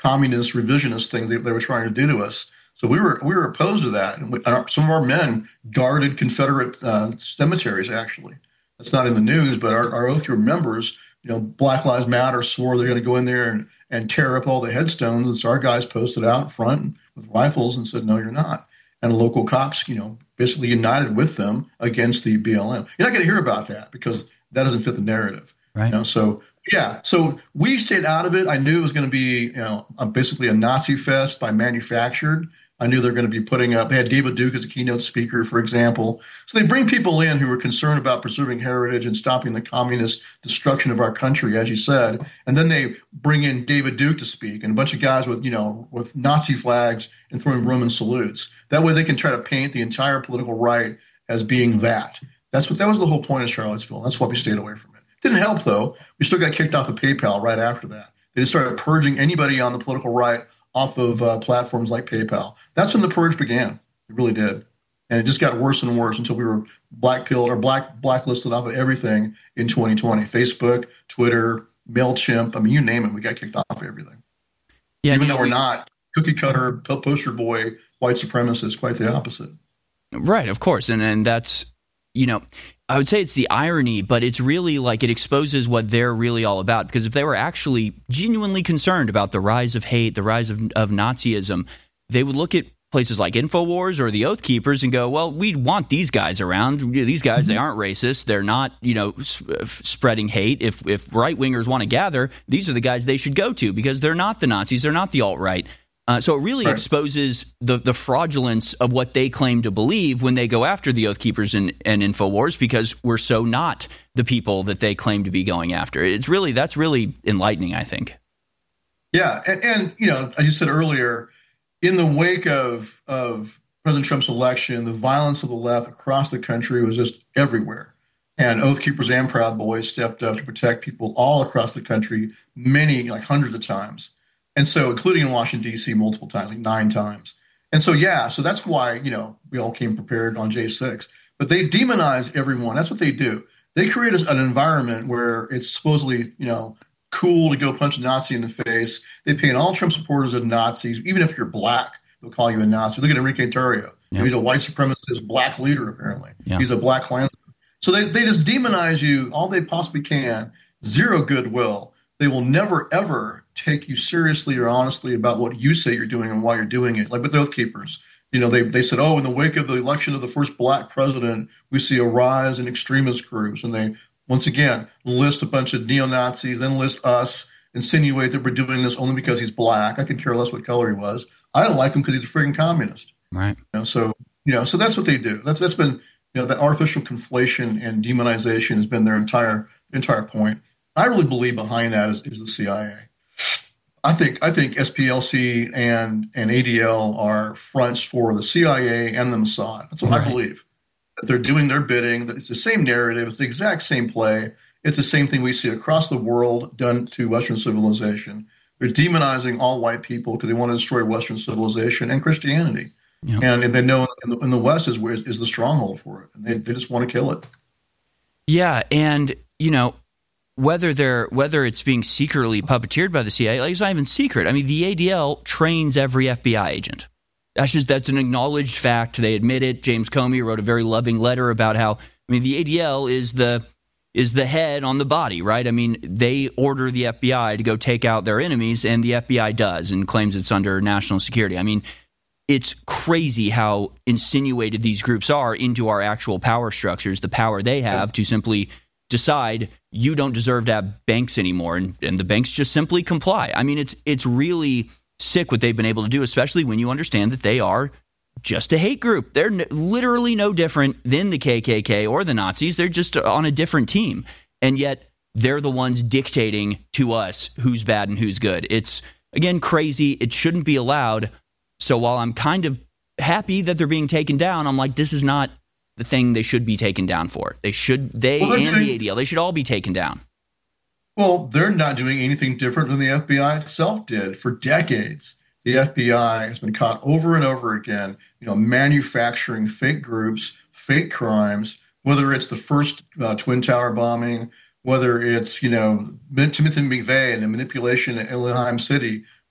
communist revisionist thing they, they were trying to do to us. So we were we were opposed to that. And, we, and our, some of our men guarded Confederate uh, cemeteries, actually. That's not in the news, but our, our Oath Keeper members, you know, Black Lives Matter swore they're going to go in there and, and tear up all the headstones. And so our guys posted out in front with rifles and said, no, you're not. And the local cops, you know, basically united with them against the B L M. You're not going to hear about that because that doesn't fit the narrative. Right. You know, so, yeah. So we stayed out of it. I knew it was going to be, you know, basically a Nazi fest by manufactured. I knew they were going to be putting up, they had David Duke as a keynote speaker, for example. So they bring people in who are concerned about preserving heritage and stopping the communist destruction of our country, as you said. And then they bring in David Duke to speak and a bunch of guys with, you know, with Nazi flags and throwing Roman salutes. That way they can try to paint the entire political right as being that. That's what, that was the whole point of Charlottesville. That's why we stayed away from it. Didn't help, though. We still got kicked off of PayPal right after that. They just started purging anybody on the political right off of uh, platforms like PayPal. That's when the purge began. It really did. And it just got worse and worse until we were blackpilled or black blacklisted off of everything in twenty twenty. Facebook, Twitter, MailChimp. I mean, you name it, we got kicked off of everything. Yeah, Even though we're not cookie cutter, poster boy, white supremacists, quite the opposite. Right, of course. And, and that's, you know, I would say it's the irony, but it's really like it exposes what they're really all about. Because if they were actually genuinely concerned about the rise of hate, the rise of, of Nazism, they would look at places like InfoWars or the Oath Keepers and go, well, we want these guys around. These guys, they aren't racist. They're not, you know, sp- spreading hate. If, if right-wingers want to gather, these are the guys they should go to because they're not the Nazis. They're not the alt-right. Uh, so it really right. exposes the, the fraudulence of what they claim to believe when they go after the Oath Keepers and, and InfoWars because we're so not the people that they claim to be going after. It's really that's really enlightening, I think. Yeah, and, and you know, as you said earlier, in the wake of of President Trump's election, the violence of the left across the country was just everywhere. And Oath Keepers and Proud Boys stepped up to protect people all across the country, many, like hundreds of times. And so, including in Washington, D C multiple times, like nine times. And so, yeah, so that's why, you know, we all came prepared on J six. But they demonize everyone. That's what they do. They create an environment where it's supposedly, you know, cool to go punch a Nazi in the face. They paint all Trump supporters as Nazis. Even if you're black, they'll call you a Nazi. Look at Enrique Tarrio. Yep. He's a white supremacist black leader, apparently. Yep. He's a black Klansman. So they, they just demonize you all they possibly can. Zero goodwill. They will never, ever take you seriously or honestly about what you say you're doing and why you're doing it. Like with Oath Keepers, you know, they, they said, oh, in the wake of the election of the first black president, we see a rise in extremist groups. And they, once again, list a bunch of neo-Nazis, then list us, insinuate that we're doing this only because he's black. I could care less what color he was. I don't like him because he's a friggin' communist. Right. You know, so, you know, so that's what they do. That's That's been, you know, that artificial conflation and demonization has been their entire entire point. I really believe behind that is, is the C I A. I think I think S P L C and, and A D L are fronts for the C I A and the Mossad. That's what right. I believe. That they're doing their bidding. It's the same narrative. It's the exact same play. It's the same thing we see across the world done to Western civilization. They're demonizing all white people because they want to destroy Western civilization and Christianity. Yep. And, and they know in the, in the West is where is the stronghold for it. And they, they just want to kill it. Yeah, and, you know, Whether they're whether it's being secretly puppeteered by the C I A, like it's not even secret. I mean, the A D L trains every F B I agent. That's just that's an acknowledged fact. They admit it. James Comey wrote a very loving letter about how I mean the A D L is the is the head on the body, right? I mean, they order the F B I to go take out their enemies, and the F B I does and claims it's under national security. I mean, it's crazy how insinuated these groups are into our actual power structures, the power they have to simply decide you don't deserve to have banks anymore, and, and the banks just simply comply. I mean, it's it's really sick what they've been able to do, especially when you understand that they are just a hate group. They're n- literally no different than the K K K or the Nazis. They're just on a different team, and yet they're the ones dictating to us who's bad and who's good. It's, again, crazy. It shouldn't be allowed. So while I'm kind of happy that they're being taken down, I'm like, this is not the thing they should be taken down for. They should, they well, and doing, the A D L, they should all be taken down. Well, they're not doing anything different than the F B I itself did for decades. The F B I has been caught over and over again, you know, manufacturing fake groups, fake crimes, whether it's the first uh, Twin Tower bombing, whether it's, you know, Timothy McVeigh and the manipulation in Elohim City,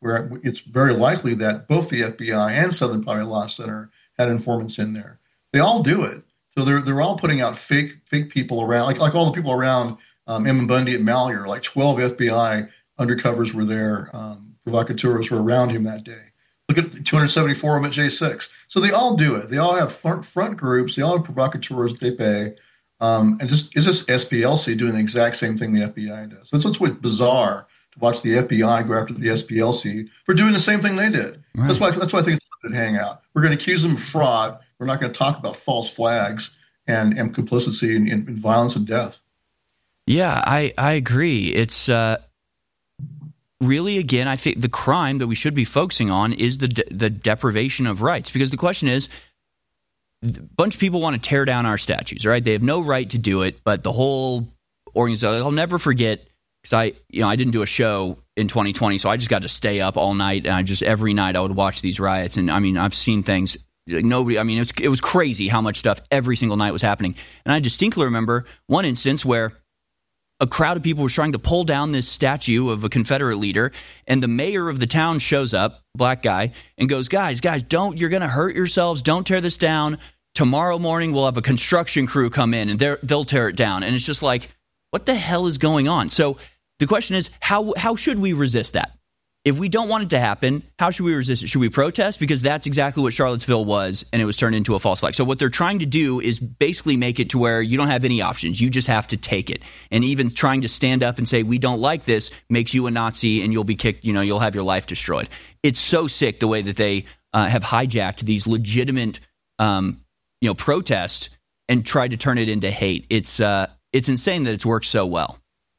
where it's very likely that both the F B I and Southern Poverty Law Center had informants in there. They all do it. So they're they're all putting out fake fake people around, like like all the people around um, Emmett Bundy at Malheur, like twelve F B I undercovers were there, um, provocateurs were around him that day. Look at two hundred seventy-four of them at J six. So they all do it. They all have front front groups. They all have provocateurs that they pay. Um, and just it's just S P L C doing the exact same thing the F B I does. So it's what's bizarre to watch the F B I go after the S P L C for doing the same thing they did. Right. That's why that's why I think it's a good hangout. We're going to accuse them of fraud. We're not going to talk about false flags and, and complicity in, in, in violence and death. Yeah, I, I agree. It's uh, really, again, I think the crime that we should be focusing on is the de- the deprivation of rights. Because the question is, a bunch of people want to tear down our statues, right? They have no right to do it, but the whole organization, I'll never forget, because I, you know, I didn't do a show in twenty twenty, so I just got to stay up all night, and I just, every night I would watch these riots, and I mean, I've seen things, nobody, I mean, it was, it was crazy how much stuff every single night was happening. And I distinctly remember one instance where a crowd of people was trying to pull down this statue of a Confederate leader, and the mayor of the town shows up, black guy, and goes, guys, guys, don't, you're going to hurt yourselves, don't tear this down. Tomorrow morning we'll have a construction crew come in, and they'll tear it down. And it's just like, what the hell is going on? So the question is, how how should we resist that? If we don't want it to happen, how should we resist it? Should we protest? Because that's exactly what Charlottesville was, and it was turned into a false flag. So what they're trying to do is basically make it to where you don't have any options. You just have to take it. And even trying to stand up and say, we don't like this, makes you a Nazi, and you'll be kicked, you know, you'll have your life destroyed. It's so sick the way that they uh, have hijacked these legitimate, um, you know, protests and tried to turn it into hate. It's uh, it's insane that it's worked so well.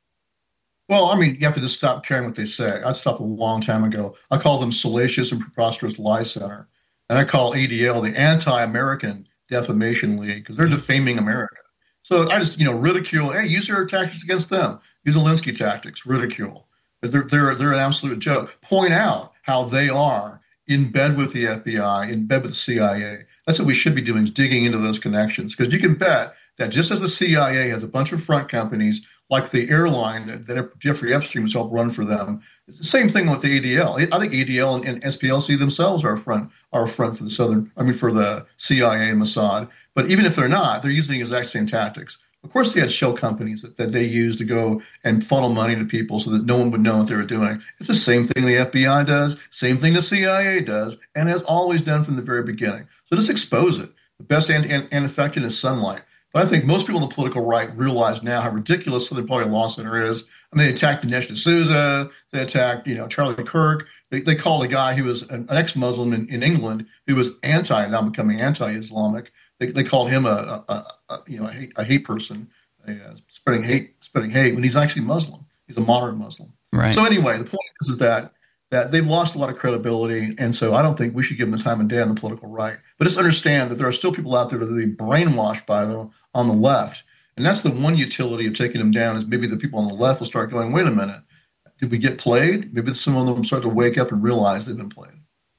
Well, I mean, you have to just stop caring what they say. I stopped a long time ago. I call them Salacious and Preposterous Lie Center. And I call A D L the Anti-American Defamation League because they're defaming America. So I just, you know, ridicule, hey, use your tactics against them. Use Alinsky tactics, ridicule. They're, they're, they're an absolute joke. Point out how they are in bed with the F B I, in bed with the C I A. That's what we should be doing, is digging into those connections. Because you can bet that just as the C I A has a bunch of front companies, like the airline that, that Jeffrey Epstein has helped run for them, it's the same thing with the A D L. I think A D L and, and S P L C themselves are a front, are a front for the Southern, I mean, for the C I A and Mossad. But even if they're not, they're using the exact same tactics. Of course, they had shell companies that, that they use to go and funnel money to people so that no one would know what they were doing. It's the same thing the F B I does, same thing the C I A does, and has always done from the very beginning. So just expose it. The best anti-infectant is sunlight. But I think most people on the political right realize now how ridiculous Southern Poverty Law Center is. I mean, they attacked Dinesh D'Souza. They attacked, you know, Charlie Kirk. They, they called a guy who was an, an ex-Muslim in, in England who was anti, now becoming anti-Islamic. They, they called him a, a, a you know a hate, a hate person, a, uh, spreading hate, spreading hate when he's actually Muslim. He's a moderate Muslim. Right. So anyway, the point is, is that that they've lost a lot of credibility, and so I don't think we should give them the time of day on the political right. But just understand that there are still people out there that are being brainwashed by them on the left, and that's the one utility of taking them down, is maybe the people on the left will start going, wait a minute, did we get played? Maybe some of them start to wake up and realize they've been played.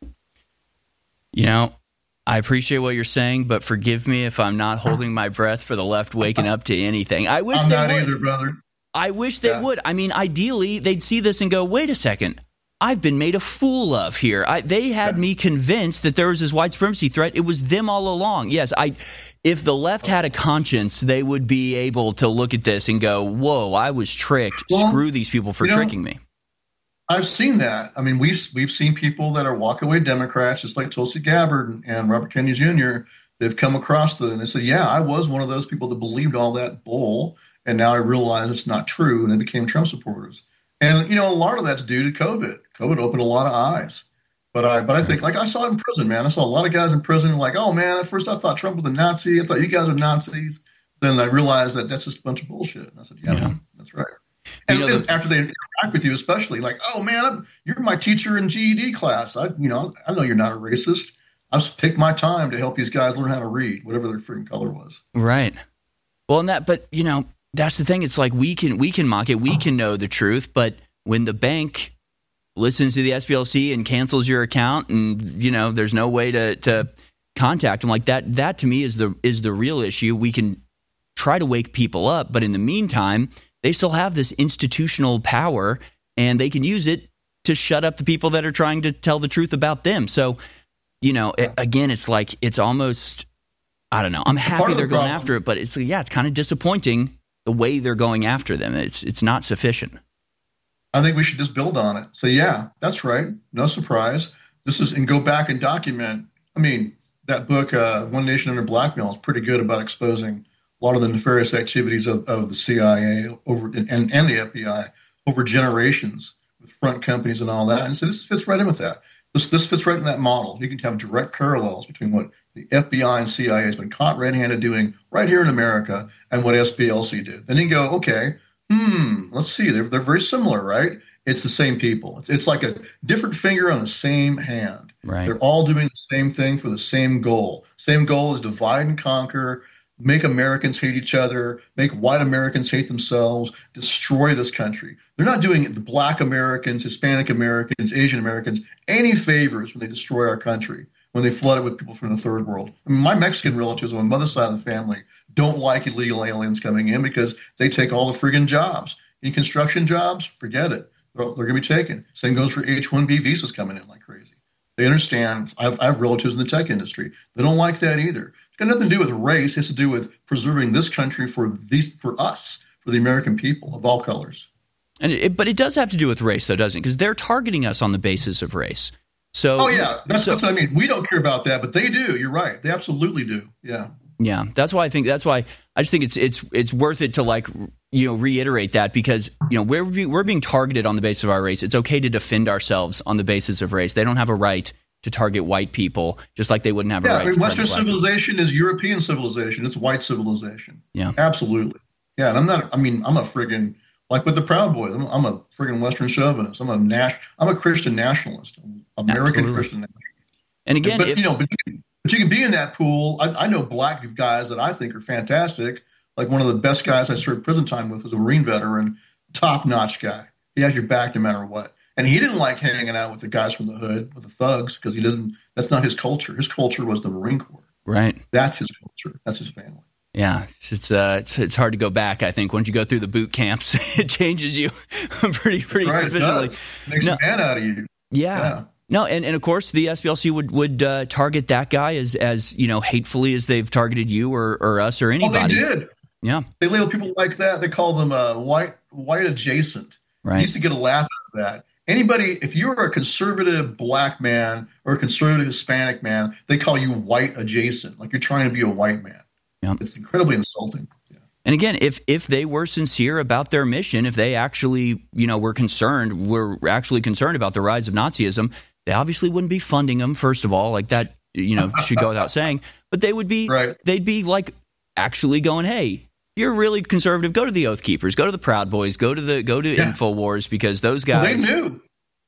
You know, I appreciate what you're saying, but forgive me if I'm not holding my breath for the left waking up to anything. I wish I'm they not would. either, brother. I wish they yeah. would. I mean, ideally, they'd see this and go, wait a second. I've been made a fool of here. I, they had me convinced that there was this white supremacy threat. It was them all along. Yes, I. If the left had a conscience, they would be able to look at this and go, whoa, I was tricked. Well, Screw these people for you know, tricking me. I've seen that. I mean, we've, we've seen people that are walkaway Democrats, just like Tulsi Gabbard and, and Robert Kennedy Junior They've come across the, and they said, yeah, I was one of those people that believed all that bull, and now I realize it's not true, and they became Trump supporters. And, you know, a lot of that's due to COVID. COVID opened a lot of eyes. But I but I think, like, I saw it in prison, man. I saw a lot of guys in prison like, oh, man, at first I thought Trump was a Nazi. I thought you guys are Nazis. Then I realized that that's just a bunch of bullshit. And I said, yeah, yeah. Man, that's right. And you know, the, after they interact with you, especially, like, oh, man, I'm, you're my teacher in G E D class. I, you know, I know you're not a racist. I've picked my time to help these guys learn how to read, whatever their freaking color was. Right. Well, and that, but, you know, that's the thing. It's like we can we can mock it. We can know the truth. But when the bank listens to the S P L C and cancels your account and, you know, there's no way to, to contact them like that, that to me is the is the real issue. We can try to wake people up. But in the meantime, they still have this institutional power and they can use it to shut up the people that are trying to tell the truth about them. So, you know, it, again, it's like it's almost, I don't know. I'm happy they're going after it, but it's yeah, it's kind of disappointing the way they're going after them. It's it's not sufficient. I think we should just build on it. So yeah, that's right. No surprise. This is and go back and document. I mean, that book, uh, One Nation Under Blackmail, is pretty good about exposing a lot of the nefarious activities of, of the C I A over and, and the F B I over generations with front companies and all that. And so this fits right in with that. This this fits right in that model. You can have direct parallels between what the F B I and C I A has been caught red-handed doing right here in America and what S P L C did. Then you go, okay, hmm, let's see. They're, they're very similar, right? It's the same people. It's, it's like a different finger on the same hand. Right. They're all doing the same thing for the same goal. Same goal is divide and conquer, make Americans hate each other, make white Americans hate themselves, destroy this country. They're not doing the black Americans, Hispanic Americans, Asian Americans any favors when they destroy our country, when they flood it with people from the third world. I mean, my Mexican relatives on my mother's side of the family don't like illegal aliens coming in because they take all the friggin' jobs. In construction jobs, forget it. They're, they're going to be taken. Same goes for H one B visas coming in like crazy. They understand. I've, I have relatives in the tech industry. They don't like that either. It's got nothing to do with race. It has to do with preserving this country for these, for us, for the American people of all colors. And it, but it does have to do with race, though, doesn't it? Because they're targeting us on the basis of race. So, oh yeah, that's, so, that's what I mean. We don't care about that, but they do. You're right. They absolutely do. Yeah. Yeah, that's why I think that's why I just think it's it's it's worth it to like you know reiterate that because you know we're we're being targeted on the basis of our race. It's okay to defend ourselves on the basis of race. They don't have a right to target white people, just like they wouldn't have a yeah, right. I mean, to Western target civilization is European civilization. It's white civilization. Yeah, absolutely. Yeah, and I'm not. I mean, I'm a friggin' like with the Proud Boys. I'm, I'm a friggin' Western chauvinist. I'm a Nash. I'm a Christian nationalist. American Absolutely. Christian nationalist. And again, but if, you know, but you, can, but you can be in that pool. I, I know black guys that I think are fantastic. Like one of the best guys I served prison time with was a Marine veteran, top-notch guy. He has your back no matter what. And he didn't like hanging out with the guys from the hood, with the thugs, because he doesn't. That's not his culture. His culture was the Marine Corps. Right. That's his culture. That's his family. Yeah, it's uh, it's it's hard to go back. I think once you go through the boot camps, it changes you pretty pretty right, sufficiently. It makes no, a man out of you. Yeah. yeah. No, and, and of course the S P L C would would uh, target that guy as as you know hatefully as they've targeted you or, or us or anybody. Oh, they did. Yeah, they label people like that. They call them uh, white white adjacent. Right. They used to get a laugh out of that. Anybody, if you're a conservative black man or a conservative Hispanic man, they call you white adjacent, like you're trying to be a white man. Yeah. It's incredibly insulting. Yeah. And again, if if they were sincere about their mission, if they actually, you know, were concerned, were actually concerned about the rise of Nazism, they obviously wouldn't be funding them, first of all, like that, you know, should go without saying. But they would be, right. they'd be like actually going, hey, if you're really conservative, go to the Oath Keepers, go to the Proud Boys, go to the go to yeah. InfoWars, because those guys. Well, they knew.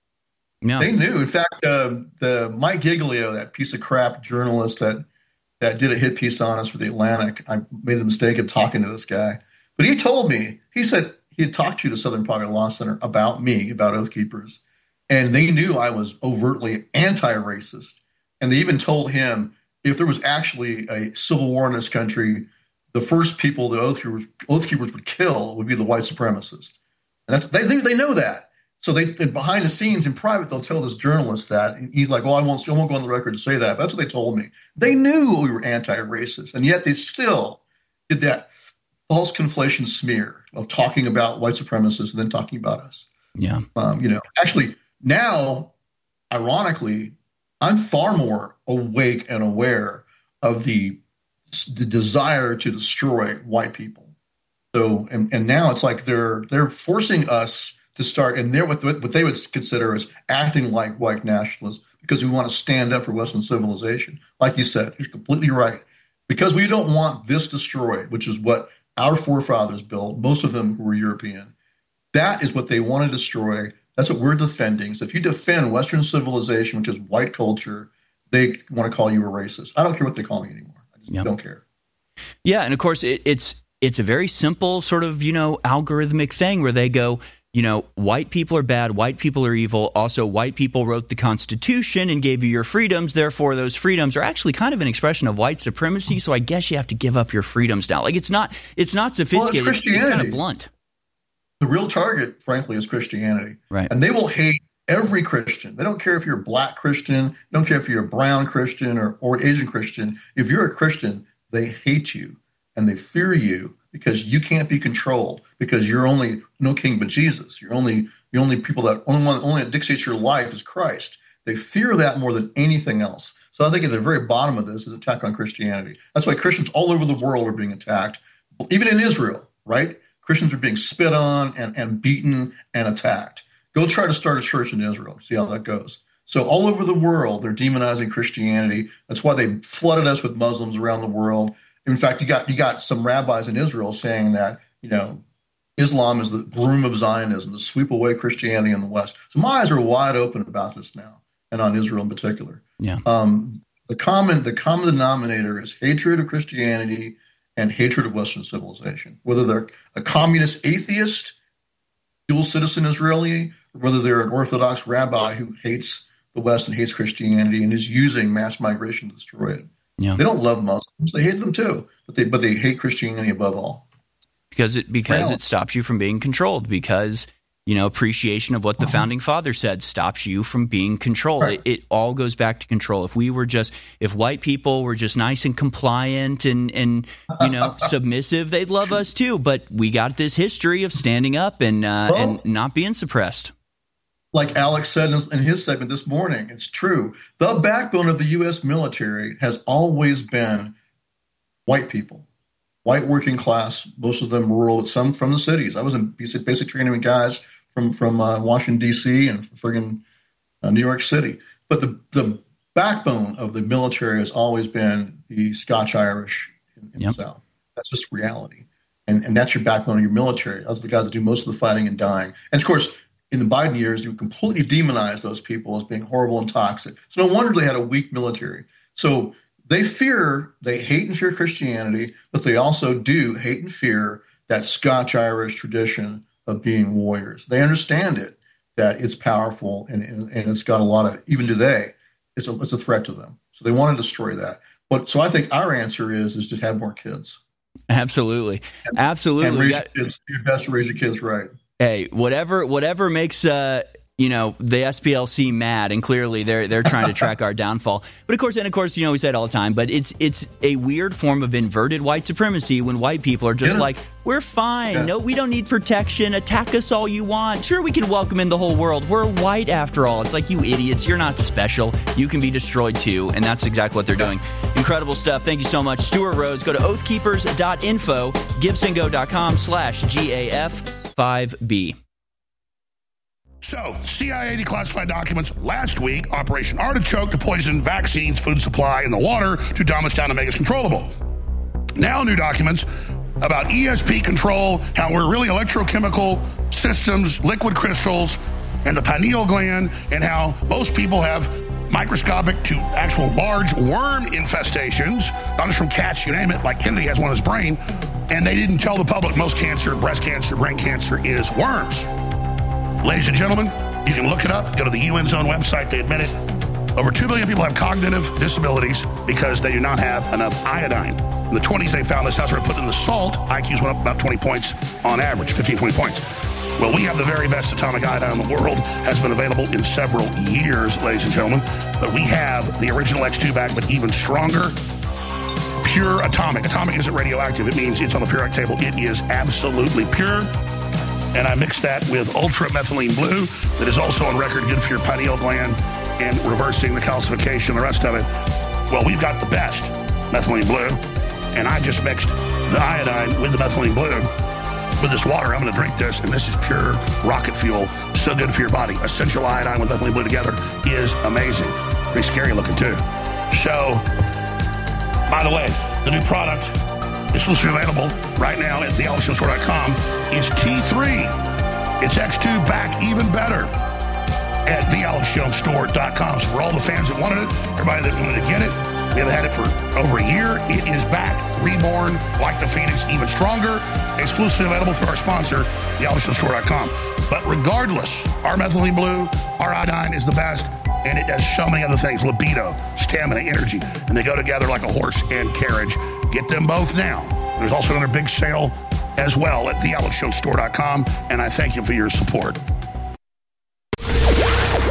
Yeah. They knew. In fact, uh, the Mike Giglio, that piece of crap journalist that that did a hit piece on us for the Atlantic, I made the mistake of talking to this guy. But he told me, he said he had talked to the Southern Poverty Law Center about me, about Oath Keepers, and they knew I was overtly anti-racist. And they even told him if there was actually a civil war in this country, the first people the Oath Keepers, Oath Keepers would kill would be the white supremacists. And that's, they, they, they know that. So they, behind the scenes in private, they'll tell this journalist that. And he's like, well, I won't, I won't go on the record to say that. But that's what they told me. They knew we were anti-racist, and yet they still did that false conflation smear of talking about white supremacists and then talking about us. Yeah. Um, you know, actually, now, ironically, I'm far more awake and aware of the, the desire to destroy white people. So, and, and now it's like they're they're forcing us to start, and they're what, what they would consider as acting like white nationalists because we want to stand up for Western civilization. Like you said, you're completely right. Because we don't want this destroyed, which is what our forefathers built, most of them who were European. That is what they want to destroy. That's what we're defending. So if you defend Western civilization, which is white culture, they want to call you a racist. I don't care what they call me anymore. I just yeah. don't care. Yeah, and of course, it, it's it's a very simple sort of, you know, algorithmic thing where they go, you know, white people are bad, white people are evil. Also, white people wrote the Constitution and gave you your freedoms. Therefore, those freedoms are actually kind of an expression of white supremacy. So I guess you have to give up your freedoms now. Like it's not, it's not sophisticated. Well, it's Christianity. It's kind of blunt. The real target, frankly, is Christianity. Right. And they will hate Every Christian, they don't care if you're a black Christian, they don't care if you're a brown Christian or, or Asian Christian. If you're a Christian, they hate you and they fear you because you can't be controlled, because you're only no king but Jesus. You're only the only people that only one only that dictates your life is Christ. They fear that more than anything else. So I think at the very bottom of this is attack on Christianity. That's why Christians all over the world are being attacked, even in Israel, right? Christians are being spit on and, and beaten and attacked. Go try to start a church in Israel. See how that goes. So all over the world, they're demonizing Christianity. That's why they flooded us with Muslims around the world. In fact, you got you got some rabbis in Israel saying that, you know, Islam is the broom of Zionism, to sweep away Christianity in the West. So my eyes are wide open about this now, and on Israel in particular. Yeah. Um, the common the common denominator is hatred of Christianity and hatred of Western civilization. Whether they're a communist atheist, dual citizen Israeli, or whether they're an Orthodox rabbi who hates the West and hates Christianity and is using mass migration to destroy it. Yeah. They don't love Muslims; they hate them too, but they but they hate Christianity above all. Because it because it stops you from being controlled. Because, you know, appreciation of what the founding fathers said stops you from being controlled. Right. It, it all goes back to control. If we were just, if white people were just nice and compliant and, and you know, submissive, they'd love us too. But we got this history of standing up and uh, well, and not being suppressed. Like Alex said in his segment this morning, it's true. The backbone of the U S military has always been white people. White working class, most of them rural, but some from the cities. I was in basic, basic training with guys from from uh, Washington, D C and friggin' uh, New York City. But the the backbone of the military has always been the Scotch-Irish in, in yep. the South. That's just reality. And and that's your backbone of your military. Those are the guys that do most of the fighting and dying. And, of course, in the Biden years, you completely demonized those people as being horrible and toxic. So no wonder they had a weak military. So they fear, they hate and fear Christianity, but they also do hate and fear that Scotch-Irish tradition of being warriors. They understand it, that it's powerful and, and, and it's got a lot of, even today, it's a, it's a threat to them. So they want to destroy that. But so I think our answer is, is to have more kids. Absolutely. Absolutely. And raise that, your kids, your best to raise your kids right. Hey, whatever whatever makes uh you know the S P L C mad, and clearly they're they're trying to track our downfall. But of course, and of course, you know we say it all the time, but it's it's a weird form of inverted white supremacy when white people are just yeah. like, we're fine. Yeah. No, we don't need protection. Attack us all you want. Sure, we can welcome in the whole world. We're white after all. It's like, you idiots. You're not special. You can be destroyed too, and that's exactly what they're doing. Incredible stuff. Thank you so much, Stuart Rhodes. Go to oath keepers dot info, gibson go dot com slash G A F five B. So, C I A declassified documents last week, Operation Artichoke to poison vaccines, food supply, and the water to dumb us down and make us controllable. Now new documents about E S P control, how we're really electrochemical systems, liquid crystals, and the pineal gland, and how most people have microscopic to actual large worm infestations, not just from cats, you name it, like Kennedy has one in his brain, and they didn't tell the public most cancer, breast cancer, brain cancer is worms. Ladies and gentlemen, you can look it up. Go to the U N's own website. They admit it. Over two million people have cognitive disabilities because they do not have enough iodine. In the twenties, they found this. That's where they put in the salt. I Qs went up about twenty points on average, fifteen, twenty points. Well, we have the very best atomic iodine in the world. Has been available in several years, ladies and gentlemen. But we have the original X two back, but even stronger. Pure atomic. Atomic isn't radioactive. It means it's on the periodic table. It is absolutely pure. And I mixed that with Ultra Methylene Blue that is also on record good for your pineal gland and reversing the calcification, the rest of it. Well, we've got the best methylene blue, and I just mixed the iodine with the methylene blue with this water. I'm going to drink this, and this is pure rocket fuel. So good for your body. Essential iodine with methylene blue together is amazing. Pretty scary looking, too. So, by the way, the new product is supposed to be available right now at the alex jones store dot com. Is T three. It's X two back even better at the alex jones store dot com. So for all the fans that wanted it, everybody that wanted to get it, we have had it for over a year. It is back, reborn like the Phoenix, even stronger. Exclusively available through our sponsor, the alex jones store dot com. But regardless, our methylene blue, our iodine is the best, and it does so many other things: libido, stamina, energy, and they go together like a horse and carriage. Get them both now. There's also another big sale as well at the alex jones store dot com, and I thank you for your support.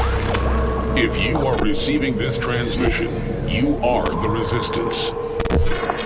If you are receiving this transmission, you are the resistance.